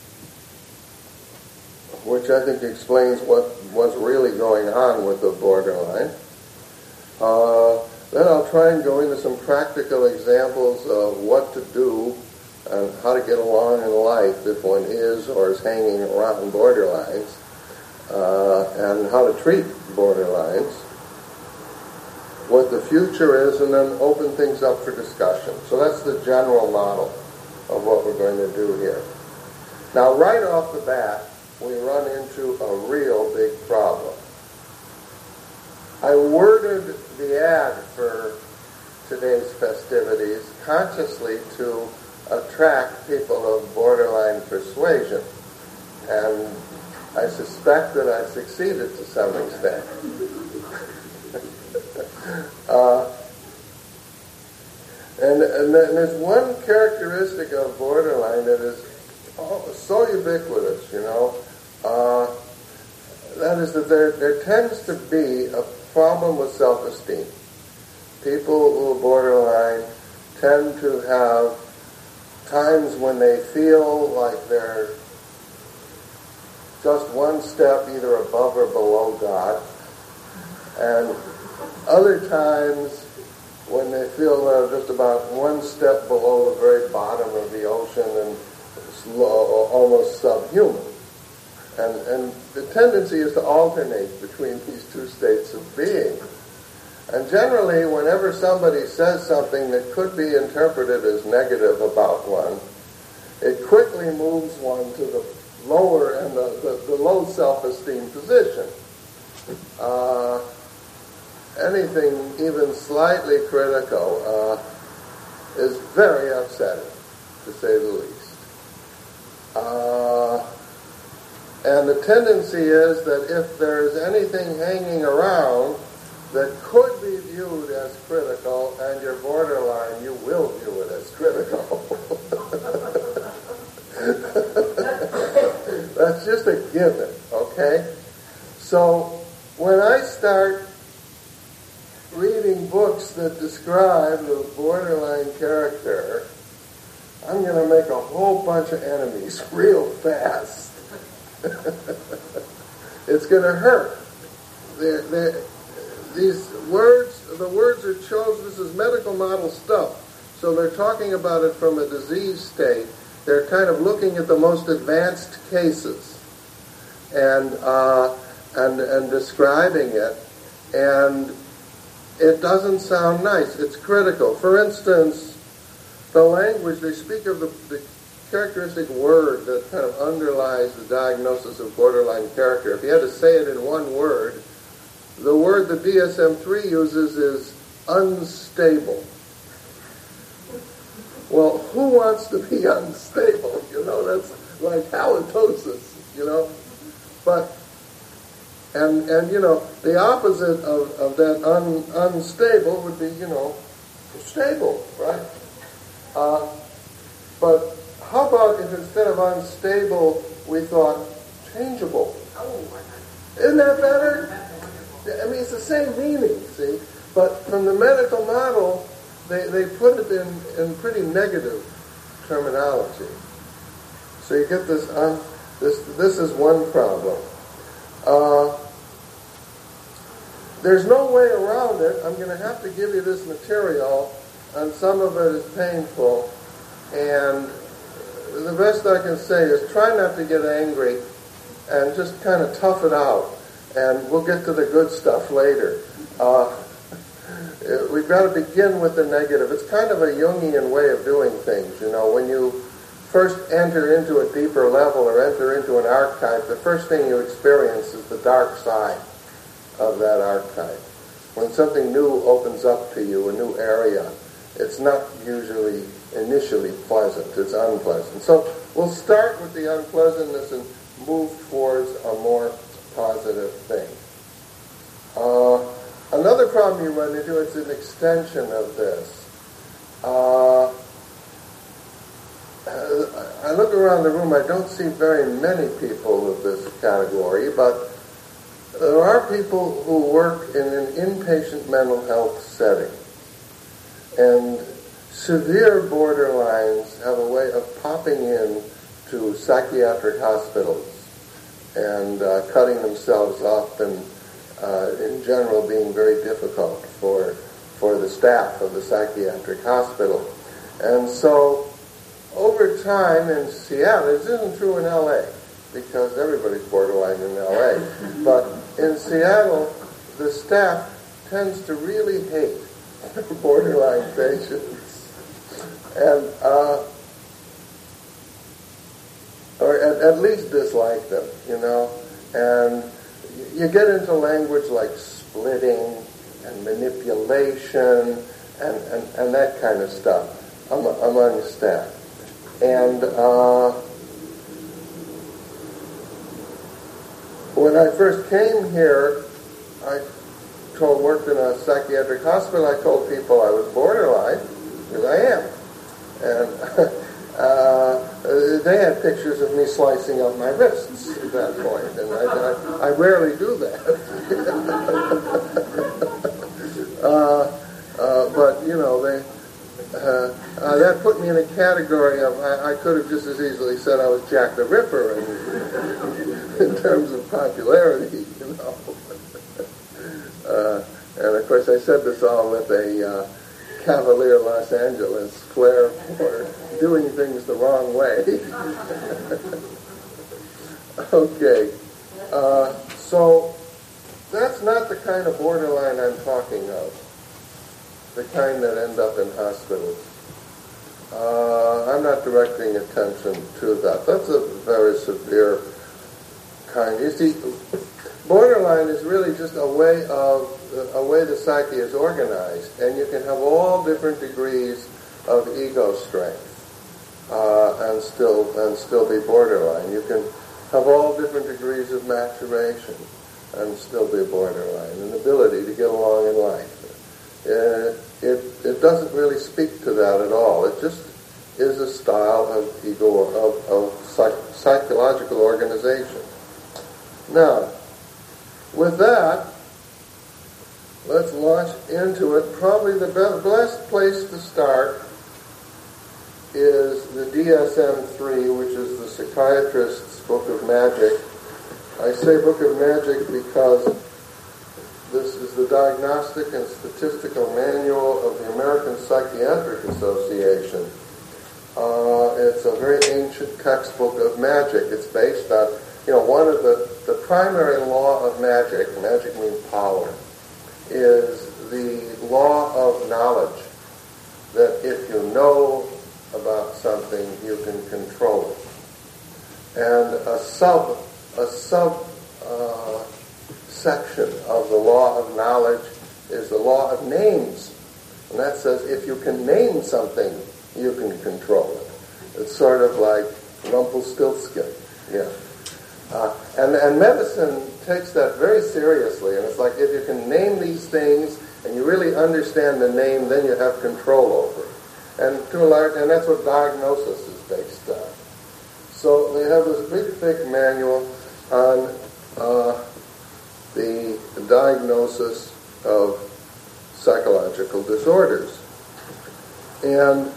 which I think explains what's really going on with the borderline. Then I'll try and go into some practical examples of what to do and how to get along in life if one is or is hanging around borderlines, and how to treat borderlines, what the future is, and then open things up for discussion. So that's the general model of what we're going to do here. Now, right off the bat, we run into a real big problem. I worded the ad for today's festivities consciously to attract people of borderline persuasion, and I suspect that I succeeded to some extent. And there's one characteristic of borderline that is so ubiquitous, that is that there tends to be a problem with self-esteem. People who are borderline tend to have times when they feel like they're just one step either above or below God, and other times when they feel they're just about one step below the very bottom of the ocean and almost subhuman. And the tendency is to alternate between these two states of being. And generally, whenever somebody says something that could be interpreted as negative about one, it quickly moves one to the lower and the low self-esteem position. Anything even slightly critical is very upsetting, to say the least. And the tendency is that if there's anything hanging around that could be viewed as critical, and you're borderline, you will view it as critical. That's just a given, okay? So when I start reading books that describe the borderline character, I'm going to make a whole bunch of enemies real fast. It's going to hurt. These words, the words are chosen, this is medical model stuff. So they're talking about it from a disease state. They're kind of looking at the most advanced cases and describing it. And it doesn't sound nice. It's critical. For instance, the language, they speak of the characteristic word that kind of underlies the diagnosis of borderline character. If you had to say it in one word, the word the DSM-3 uses is unstable. Well, who wants to be unstable? That's like halitosis, But, and the opposite of that unstable would be, stable, right? But how about if instead of unstable, we thought changeable? Isn't that better? I mean, it's the same meaning, see? But from the medical model, they put it in pretty negative terminology. So you get this, this is one problem. There's no way around it. I'm going to have to give you this material, and some of it is painful. And the best I can say is try not to get angry and just kind of tough it out. And we'll get to the good stuff later. We've got to begin with the negative. It's kind of a Jungian way of doing things. When you first enter into a deeper level or enter into an archetype, the first thing you experience is the dark side of that archetype. When something new opens up to you, a new area, it's not usually initially pleasant. It's unpleasant. So we'll start with the unpleasantness and move towards a more positive thing. Another problem you run into, it's an extension of this. I look around the room, I don't see very many people of this category, but there are people who work in an inpatient mental health setting. And severe borderlines have a way of popping in to psychiatric hospitals and cutting themselves up and in general being very difficult for the staff of the psychiatric hospital. And so over time in Seattle, this isn't true in LA because everybody's borderline in LA, but in Seattle the staff tends to really hate borderline patients and or at least dislike them, and you get into language like splitting and manipulation and that kind of stuff among staff. And when I first came here, I worked in a psychiatric hospital. I told people I was borderline, because I am. And they had pictures of me slicing up my wrists at that point, and I rarely do that. But that put me in a category of I could have just as easily said I was Jack the Ripper in terms of popularity, and of course I said this all with a cavalier Los Angeles flair for doing things the wrong way. Okay, so that's not the kind of borderline I'm talking of, the kind that end up in hospitals. I'm not directing attention to that. That's a very severe kind. You see, borderline is really just a way the psyche is organized, and you can have all different degrees of ego strength and still be borderline. You can have all different degrees of maturation and still be borderline, an ability to get along in life. It doesn't really speak to that at all. It just is a style of ego, of psychological organization. Now, with that, let's launch into it. Probably the best place to start is the DSM-3, which is the Psychiatrist's Book of Magic. I say Book of Magic because this is the Diagnostic and Statistical Manual of the American Psychiatric Association. It's a very ancient textbook of magic. It's based on, one of the primary law of magic means power, is the law of knowledge, that if you know about something, you can control it. And a sub section of the law of knowledge is the law of names. And that says if you can name something, you can control it. It's sort of like Rumpelstiltskin. Yeah. And medicine takes that very seriously. And it's like if you can name these things and you really understand the name, then you have control over it. And that's what diagnosis is based on. So they have this big, thick manual on the diagnosis of psychological disorders. And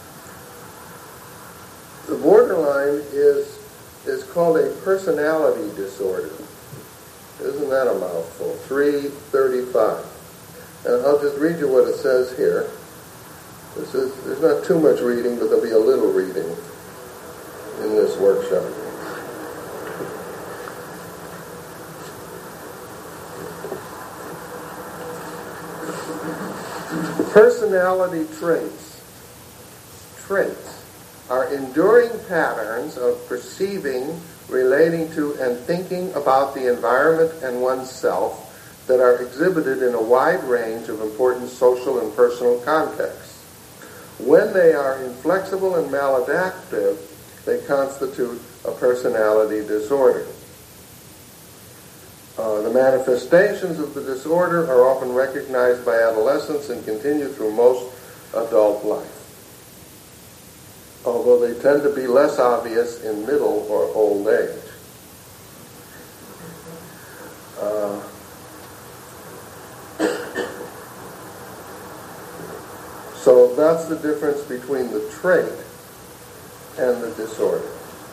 the borderline is called a personality disorder. Isn't that a mouthful? 335. And I'll just read you what it says here. There's not too much reading, but there'll be a little reading in this workshop. Personality traits are enduring patterns of perceiving, relating to, and thinking about the environment and oneself that are exhibited in a wide range of important social and personal contexts. When they are inflexible and maladaptive, they constitute a personality disorder. The manifestations of the disorder are often recognized by adolescents and continue through most adult life, although they tend to be less obvious in middle or old age. So that's the difference between the trait and the disorder.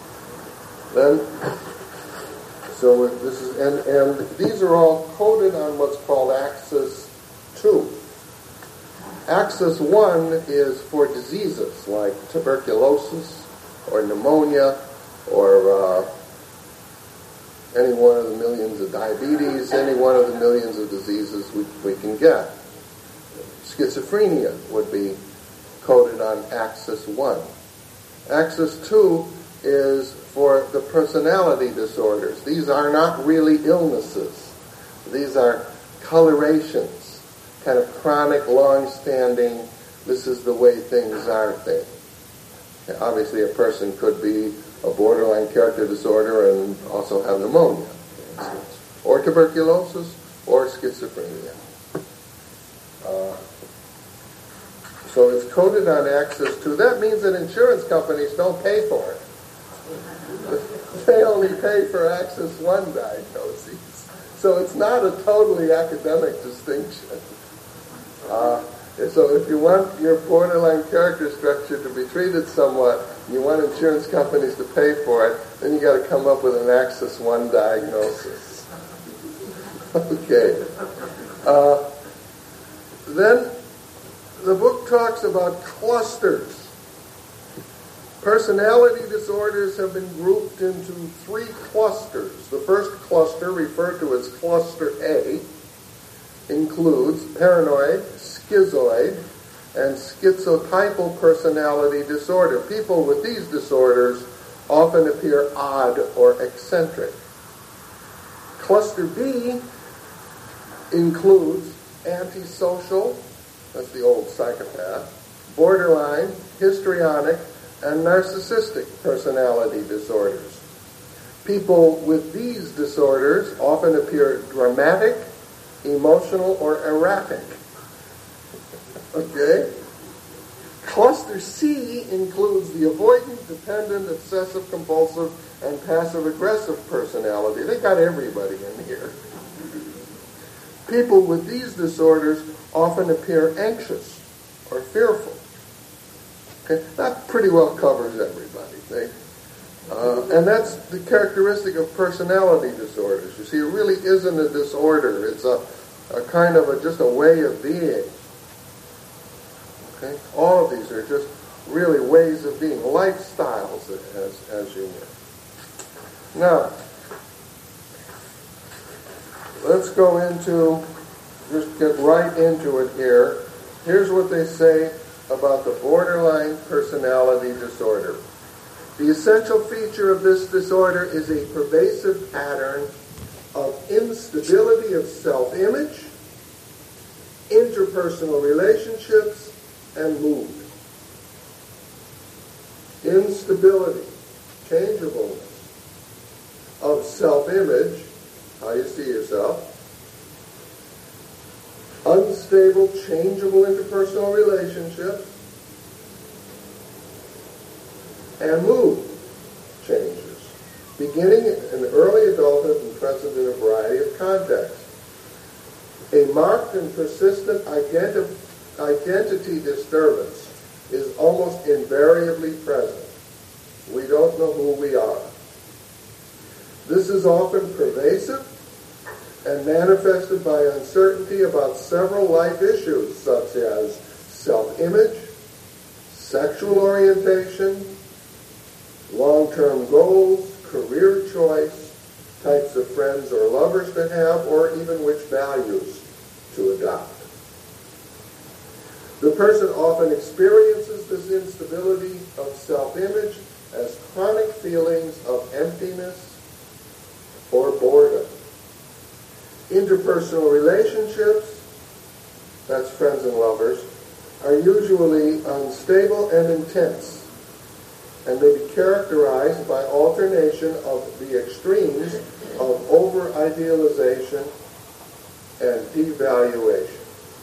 So this is, and these are all coded on what's called Axis 2. Axis 1 is for diseases like tuberculosis or pneumonia or any one of the millions of diabetes, any one of the millions of diseases we can get. Schizophrenia would be coded on Axis 1. Axis 2 is for the personality disorders. These are not really illnesses. These are colorations, kind of chronic, long-standing, this is the way things are thing. Now, obviously, a person could be a borderline character disorder and also have pneumonia, for instance, or tuberculosis, or schizophrenia. So it's coded on Axis 2. That means that insurance companies don't pay for it. They only pay for Axis 1 diagnoses. So it's not a totally academic distinction. So if you want your borderline character structure to be treated somewhat, you want insurance companies to pay for it, then you got to come up with an Axis 1 diagnosis. Okay. Then the book talks about clusters. Personality disorders have been grouped into 3 clusters. The first cluster, referred to as Cluster A, includes paranoid, schizoid, and schizotypal personality disorder. People with these disorders often appear odd or eccentric. Cluster B includes antisocial, that's the old psychopath, borderline, histrionic, and narcissistic personality disorders. People with these disorders often appear dramatic, emotional, or erratic. Okay? Cluster C includes the avoidant, dependent, obsessive, compulsive, and passive-aggressive personality. They got everybody in here. People with these disorders often appear anxious or fearful. Okay? That pretty well covers everybody. And that's the characteristic of personality disorders. You see, it really isn't a disorder. It's a kind of just a way of being. Okay? All of these are just really ways of being, lifestyles, as you know. Now, let's go into, just get right into it here. Here's what they say about the borderline personality disorder. The essential feature of this disorder is a pervasive pattern of instability of self-image, interpersonal relationships, and mood. Instability, changeableness of self-image, how you see yourself, unstable, changeable interpersonal relationships, and mood changes, beginning in early adulthood and present in a variety of contexts. A marked and persistent identity disturbance is almost invariably present. We don't know who we are. This is often pervasive and manifested by uncertainty about several life issues such as self-image, sexual orientation, long-term goals, career choice, types of friends or lovers to have, or even which values to adopt. The person often experiences this instability of self-image as chronic feelings of emptiness or boredom. Interpersonal relationships, that's friends and lovers, are usually unstable and intense, and may be characterized by alternation of the extremes of over-idealization and devaluation.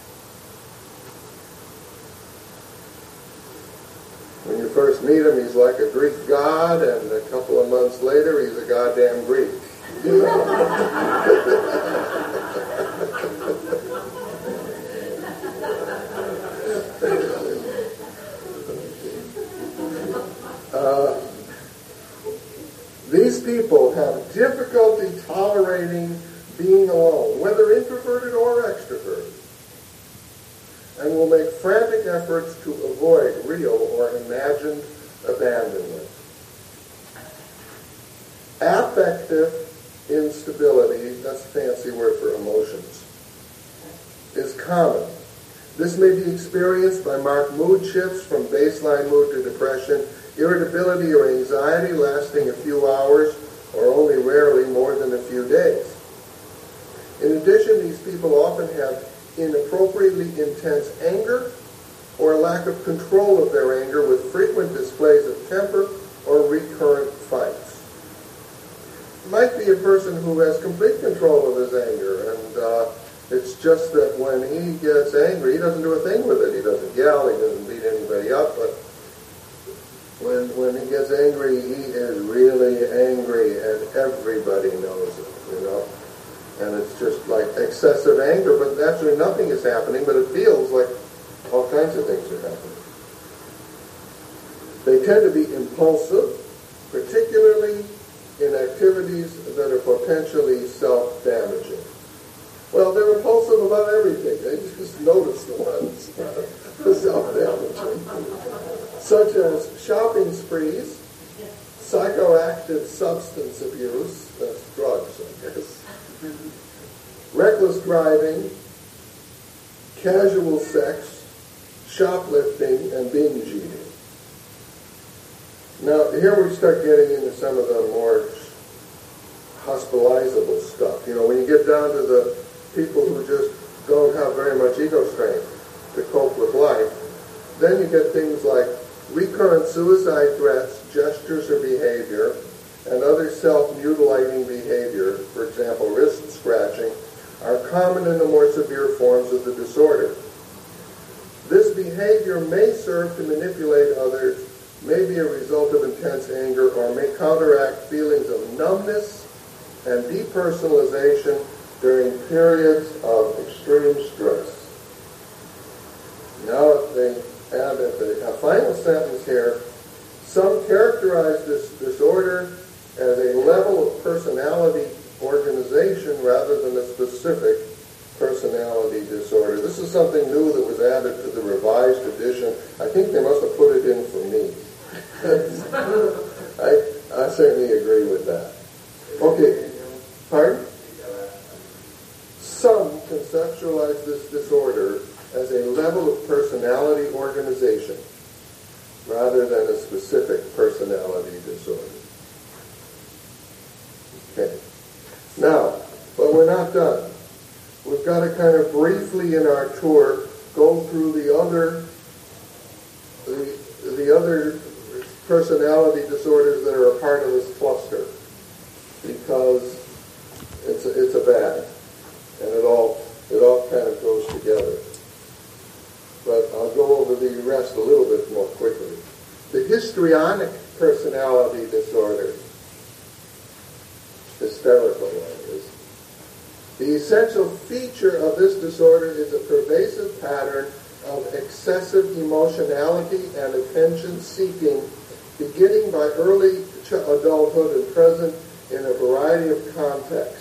When you first meet him, he's like a Greek god, and a couple of months later, he's a goddamn Greek. These people have difficulty tolerating being alone, whether introverted or extroverted, and will make frantic efforts to avoid real or imagined abandonment. Affective instability, that's a fancy word for emotions, is common. This may be experienced by marked mood shifts from baseline mood to depression, irritability or anxiety lasting a few hours or only rarely more than a few days. In addition, these people often have inappropriately intense anger or lack of control of their anger with frequent displays of temper or recurrent fights. It might be a person who has complete control of his anger, and it's just that when he gets angry, he doesn't do a thing with it. He doesn't yell, he doesn't beat anybody up, but when he gets angry, he is really angry, and everybody knows it, you know. And it's just like excessive anger, but actually nothing is happening, but it feels like all kinds of things are happening. They tend to be impulsive, particularly in activities that are potentially self-damaging. Well, they're impulsive about everything. They just notice the ones that are self-damaging, such as shopping sprees, psychoactive substance abuse, that's drugs, I guess, reckless driving, casual sex, shoplifting, and binge eating. Now, here we start getting into some of the more hospitalizable stuff. You know, when you get down to the people who just don't have very much ego strength to cope with life, then you get things like recurrent suicide threats, gestures or behavior, and other self-mutilating behavior, for example, wrist scratching, are common in the more severe forms of the disorder. This behavior may serve to manipulate others, may be a result of intense anger, or may counteract feelings of numbness and depersonalization during periods of extreme stress. Now, if they add at the final sentence here, some characterize this disorder as a level of personality organization rather than a specific personality disorder. This is something new that was added to the revised edition. I think they must have put it in for me. I certainly agree with that. Okay. Pardon? Some conceptualize this disorder as a level of personality organization rather than a specific personality disorder. Okay. Now, but we're not done. We've got to kind of briefly in our tour go through the other personality disorders that are a part of this cluster, because it's a bag, and it all kind of goes together. But I'll go over the rest a little bit more quickly. The histrionic personality disorder, hysterical one is. The essential feature of this disorder is a pervasive pattern of excessive emotionality and attention-seeking, beginning by early adulthood and present in a variety of contexts.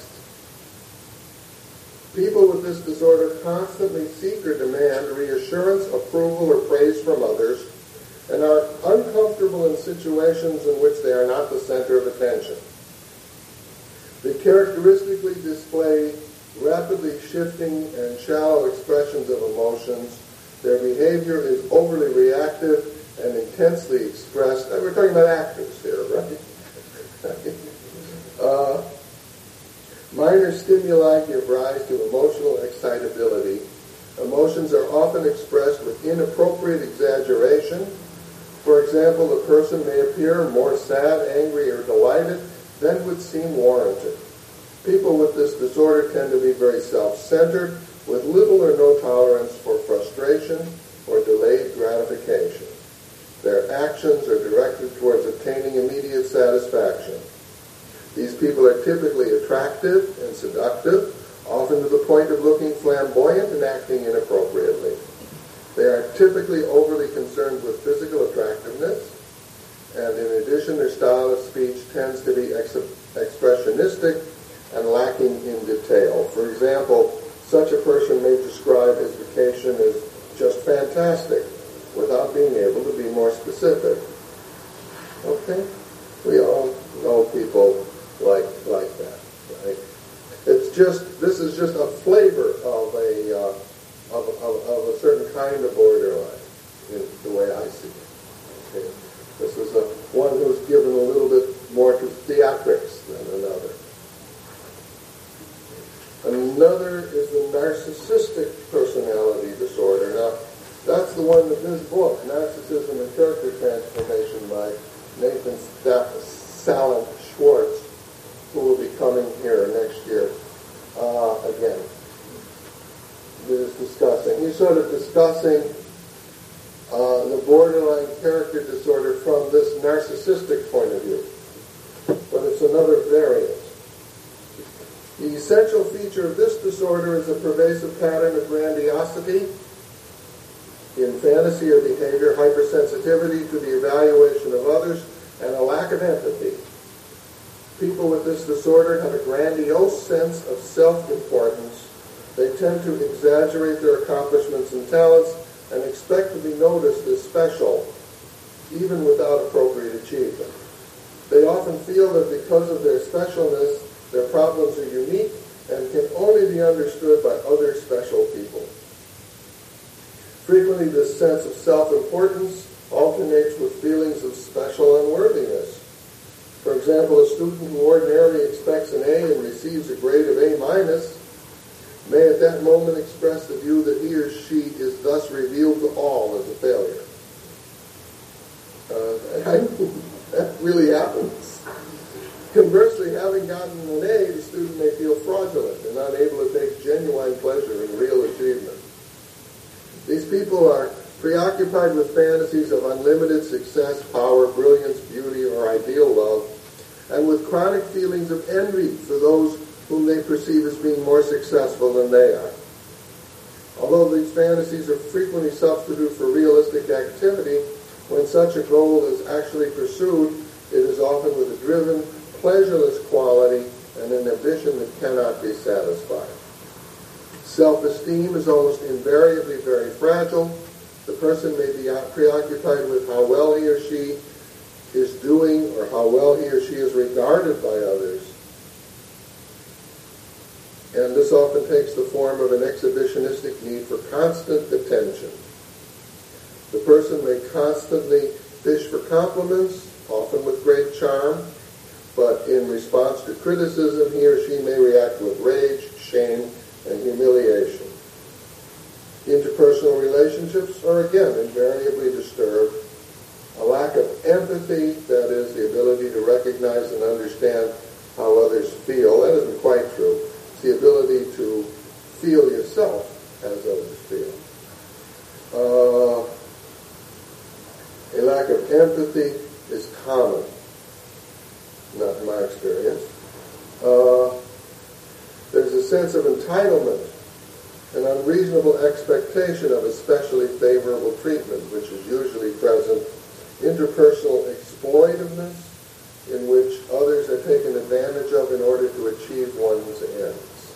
People with this disorder constantly seek or demand reassurance, approval, or praise from others, and are uncomfortable in situations in which they are not the center of attention. They characteristically display rapidly shifting and shallow expressions of emotions. Their behavior is overly reactive and intensely expressed. We're talking about actors here, right? Minor stimuli give rise to emotional excitability. Emotions are often expressed with inappropriate exaggeration. For example, a person may appear more sad, angry, or delighted than would seem warranted. People with this disorder tend to be very self-centered, with little or no tolerance for frustration or delayed gratification. Their actions are directed towards obtaining immediate satisfaction. These people are typically attractive and seductive, often to the point of looking flamboyant and acting inappropriately. They are typically overly concerned with physical attractiveness, and in addition, their style of speech tends to be expressionistic and lacking in detail. For example, such a person may describe his vacation as just fantastic without being able to be more specific. Okay? We all know people like that, right? This is just a flavor of a certain kind of borderline, in the way I see it. Okay? This is one who's given a little bit more to theatrics than another. Another is the narcissistic personality disorder. Now, that's the one in this book, Narcissism and Character Transformation by Nathan Sallant Schwartz, who will be coming here next year again. He's sort of discussing the borderline character disorder from this narcissistic point of view. But it's another variant. The essential feature of this disorder is a pervasive pattern of grandiosity in fantasy or behavior, hypersensitivity to the evaluation of others, and a lack of empathy. People with this disorder have a grandiose sense of self-importance. They tend to exaggerate their accomplishments and talents and expect to be noticed as special, even without appropriate achievement. They often feel that because of their specialness, their problems are unique and can only be understood by other special people. Frequently, this sense of self-importance alternates with feelings of special unworthiness. For example, a student who ordinarily expects an A and receives a grade of A- may at that moment express the view that he or she is thus revealed to all as a failure. That really happens. Conversely, having gotten an A, the student may feel fraudulent and unable to take genuine pleasure in real achievement. These people are preoccupied with fantasies of unlimited success, power, brilliance, beauty, or ideal love, and with chronic feelings of envy for those whom they perceive as being more successful than they are. Although these fantasies are frequently substituted for realistic activity, when such a goal is actually pursued, it is often with a driven, pleasureless quality and an ambition that cannot be satisfied. Self-esteem is almost invariably very fragile. The person may be preoccupied with how well he or she is doing or how well he or she is regarded by others. And this often takes the form of an exhibitionistic need for constant attention. The person may constantly fish for compliments, often with great charm, but in response to criticism, he or she may react with rage, shame, and humiliation. Interpersonal relationships are again invariably disturbed. A lack of empathy, that is, the ability to recognize and understand how others feel, that isn't quite true. It's the ability to feel yourself as others feel. A lack of empathy is common, not in my experience. There's a sense of entitlement, an unreasonable expectation of especially favorable treatment, which is usually present. Interpersonal exploitiveness, in which others are taken advantage of in order to achieve one's ends.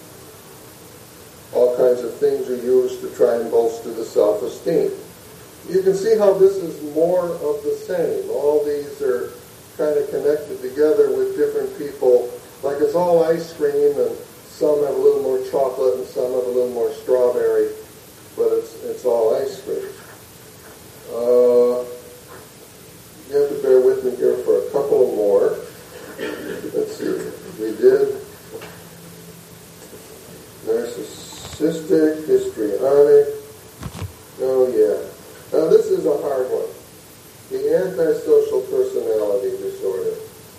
All kinds of things are used to try and bolster the self-esteem. You can see how this is more of the same. All these are kind of connected together with different people. Like it's all ice cream, and some have a little more chocolate and some have a little more strawberry, but it's all ice cream. You have to bear with me here for a couple more. Let's see. We did narcissistic, histrionic. Oh, yeah. Now, this is a hard one. The antisocial personality disorder.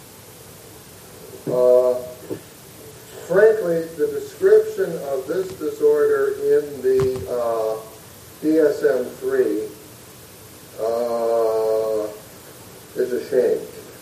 Frankly, the description of this disorder in the DSM-3 is a shame.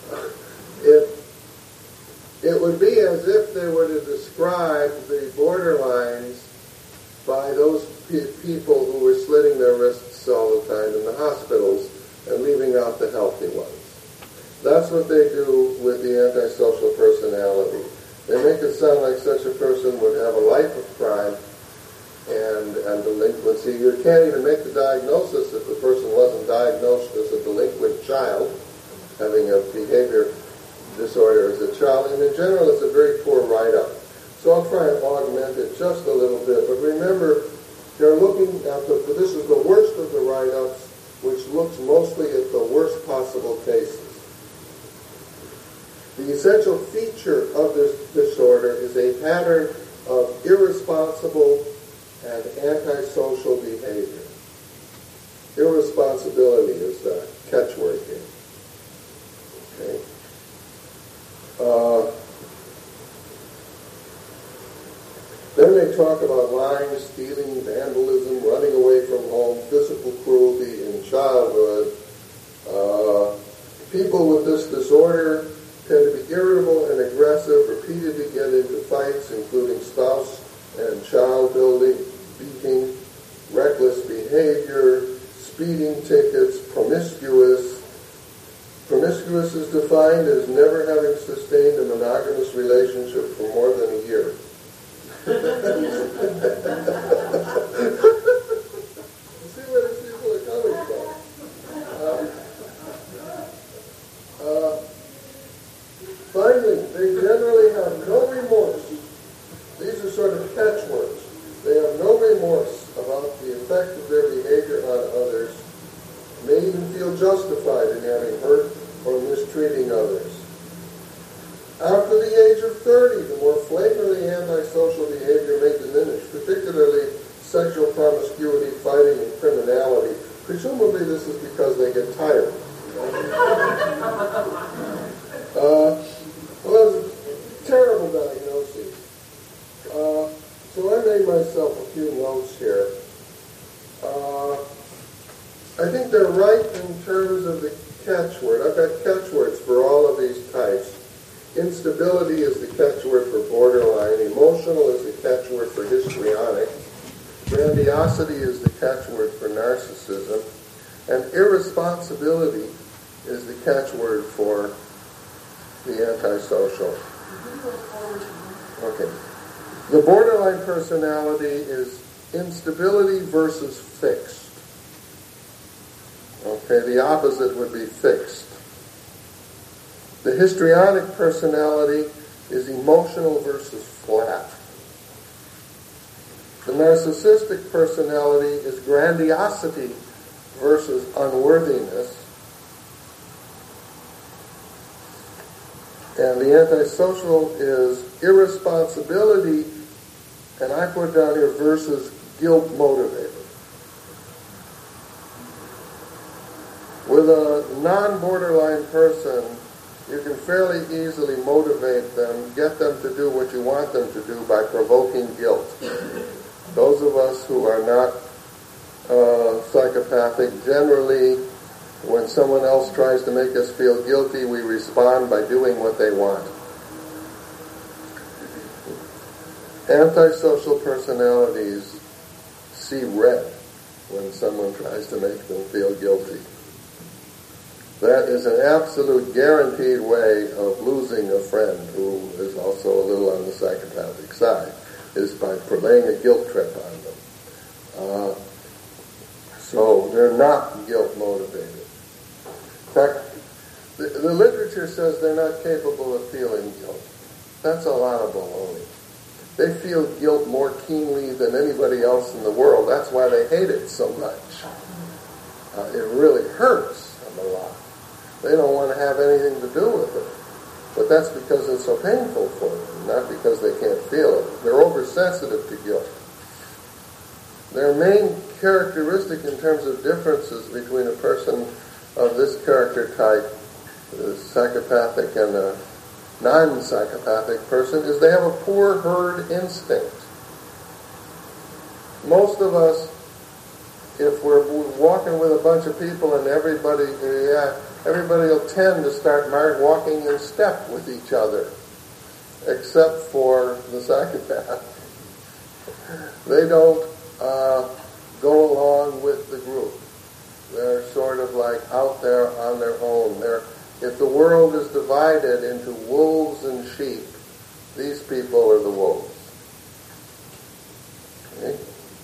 It would be as if they were to describe the borderlines by those people who were slitting their wrists all the time in the hospitals and leaving out the healthy ones. That's what they do with the antisocial personality. They make it sound like such a person would have a life of crime and delinquency. You can't even make the diagnosis if the person wasn't diagnosed as a delinquent child, having a behavior disorder as a child. And in general, it's a very poor write-up. So I'll try and augment it just a little bit. But remember, they're looking at this is the worst of the write-ups, which looks mostly at the worst possible cases. The essential feature of this disorder is a pattern of irresponsible and antisocial behavior. Irresponsibility is the catchword here. Okay. Then they talk about lying, stealing, vandalism, running away from home, physical cruelty in childhood. People with this disorder tend to be irritable and aggressive, repeatedly get into fights, including spouse and child beating, reckless behavior, speeding tickets, promiscuous. Promiscuous is defined as never having sustained a monogamous relationship for more than a year. See where these people are coming from. Finally, they generally have no remorse. These are sort of catchwords. They have no remorse about the effect of their behavior on others, may even feel justified in having hurt or mistreating others. After the age of 30, the more flagrantly antisocial behavior may diminish, particularly sexual promiscuity, fighting, and criminality. Presumably this is because they get tired. Well, that's a terrible diagnosis. So I made myself a few notes here. I think they're right in terms of the catchword. I've got catchwords for all of these types. Instability is the catchword for borderline. Emotional is the catchword for histrionic. Grandiosity is the catchword for narcissism. And irresponsibility is the catchword for the antisocial. Okay. The borderline personality is instability versus fixed. Okay, the opposite would be fixed. The histrionic personality is emotional versus flat. The narcissistic personality is grandiosity versus unworthiness. And the antisocial is irresponsibility, and I put down here versus guilt motivated. With a non-borderline person, you can fairly easily motivate them, get them to do what you want them to do by provoking guilt. Those of us who are not psychopathic, generally, when someone else tries to make us feel guilty, we respond by doing what they want. Antisocial personalities see red when someone tries to make them feel guilty. That is an absolute guaranteed way of losing a friend who is also a little on the psychopathic side, is by playing a guilt trip on them. So they're not guilt motivated. In fact, the literature says they're not capable of feeling guilt. That's a lot of baloney. They feel guilt more keenly than anybody else in the world. That's why they hate it so much. It really hurts them a lot. They don't want to have anything to do with it. But that's because it's so painful for them, not because they can't feel it. They're oversensitive to guilt. Their main characteristic in terms of differences between a person of this character type, the psychopathic and a non-psychopathic person, is they have a poor herd instinct. Most of us, if we're walking with a bunch of people and everybody will tend to start walking in step with each other, except for the psychopath. They don't go along with the group. They're sort of like out there on their own. If the world is divided into wolves and sheep, these people are the wolves. Okay?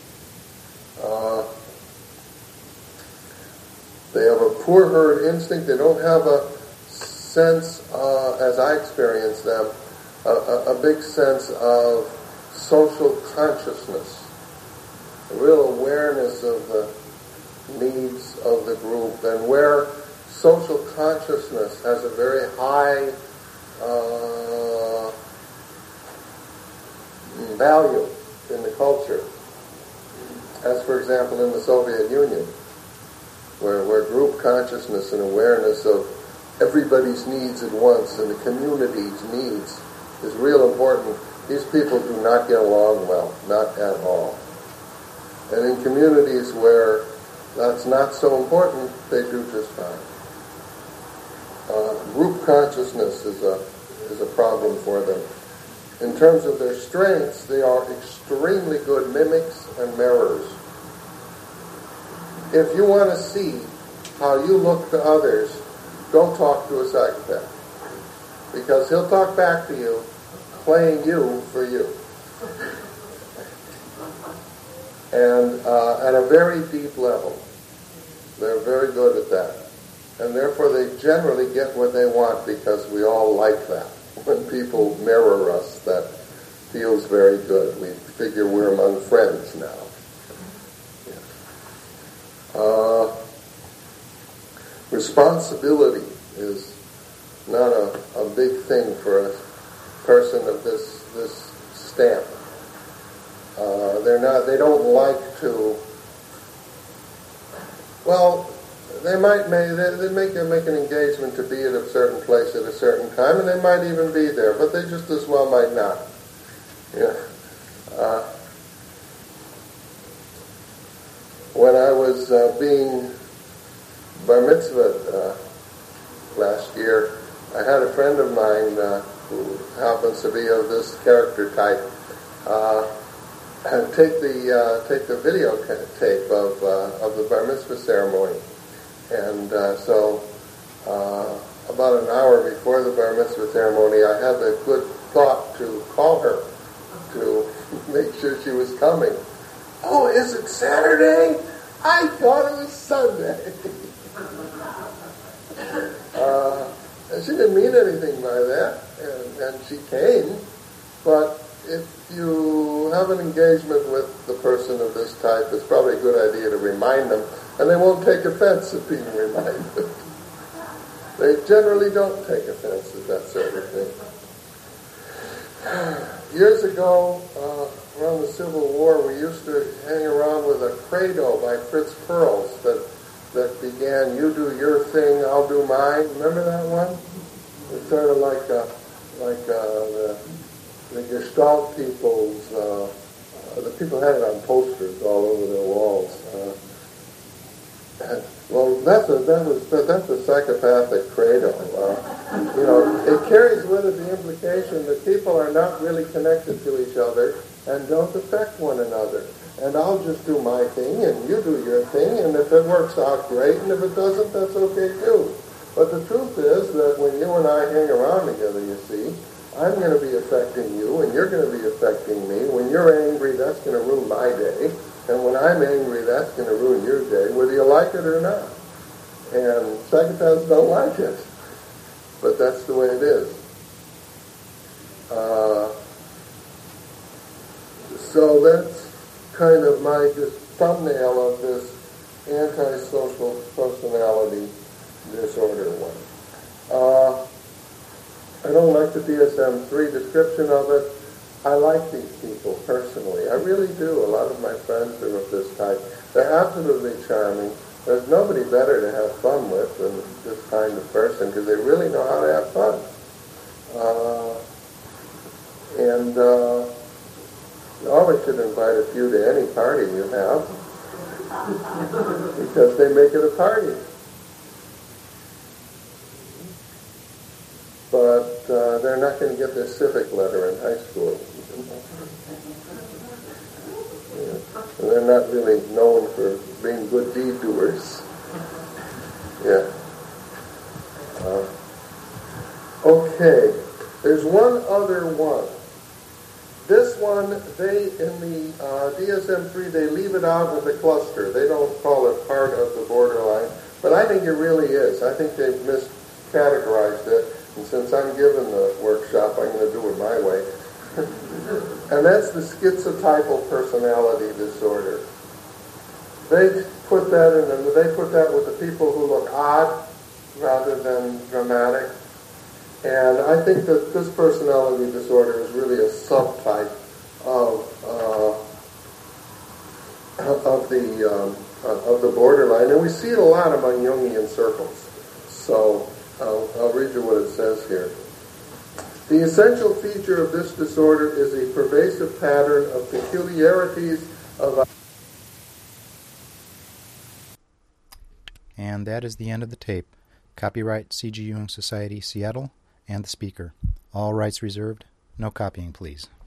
They have a poor herd instinct. They don't have a sense, as I experience them, a big sense of social consciousness, a real awareness of the needs of the group. And where social consciousness has a very high value in the culture, as for example in the Soviet Union, where group consciousness and awareness of everybody's needs at once and the community's needs is real important. These people do not get along well, not at all. And in communities where that's not so important, they do just fine. Group consciousness is a problem for them. In terms of their strengths, they are extremely good mimics and mirrors. If you want to see how you look to others, go talk to a psychopath. Because he'll talk back to you, playing you for you. And at a very deep level. They're very good at that. And therefore they generally get what they want because we all like that. When people mirror us, that feels very good. We figure we're among friends now. Responsibility is not a big thing for a person of this stamp. They don't like to, well, they might make an engagement to be at a certain place at a certain time, and they might even be there, but they just as well might not. When I was being bar mitzvah last year, I had a friend of mine who happens to be of this character type take the videotape of the bar mitzvah ceremony, and so about an hour before the bar mitzvah ceremony, I had the good thought to call her to make sure she was coming. Oh, is it Saturday? I thought it was Sunday. And she didn't mean anything by that, and she came. But if you have an engagement with the person of this type, it's probably a good idea to remind them, and they won't take offense at being reminded. They generally don't take offense at that sort of thing. Years ago, around the Civil War, we used to hang around with a credo by Fritz Perls that began, "You do your thing, I'll do mine." Remember that one? It's sort of like the Gestalt people's, the people had it on posters all over their walls. Well, that's a psychopathic credo. It carries with it the implication that people are not really connected to each other and don't affect one another. And I'll just do my thing, and you do your thing, and if it works out, great, and if it doesn't, that's okay too. But the truth is that when you and I hang around together, you see, I'm going to be affecting you, and you're going to be affecting me. When you're angry, that's going to ruin my day. And when I'm angry, that's going to ruin your day, whether you like it or not. And psychopaths don't like it. But that's the way it is. So that's kind of my thumbnail of this antisocial personality disorder one. I don't like the DSM-3 description of it. I like these people personally. I really do. A lot of my friends are of this type. They're absolutely charming. There's nobody better to have fun with than this kind of person because they really know how to have fun. You always should invite a few to any party you have because they make it a party. But they're not going to get their civic letter in high school. And they're not really known for being good deed doers. Yeah. Okay. There's one other one. This one, in the DSM-3, they leave it out of the cluster. They don't call it part of the borderline. But I think it really is. I think they've miscategorized it. And since I'm giving the workshop, I'm going to do it my way. And that's the schizotypal personality disorder. They put that with the people who look odd rather than dramatic. And I think that this personality disorder is really a subtype of the borderline, and we see it a lot among Jungian circles. So I'll read you what it says here. The essential feature of this disorder is a pervasive pattern of peculiarities of... And that is the end of the tape. Copyright C.G. Jung Society, Seattle, and the speaker. All rights reserved. No copying, please.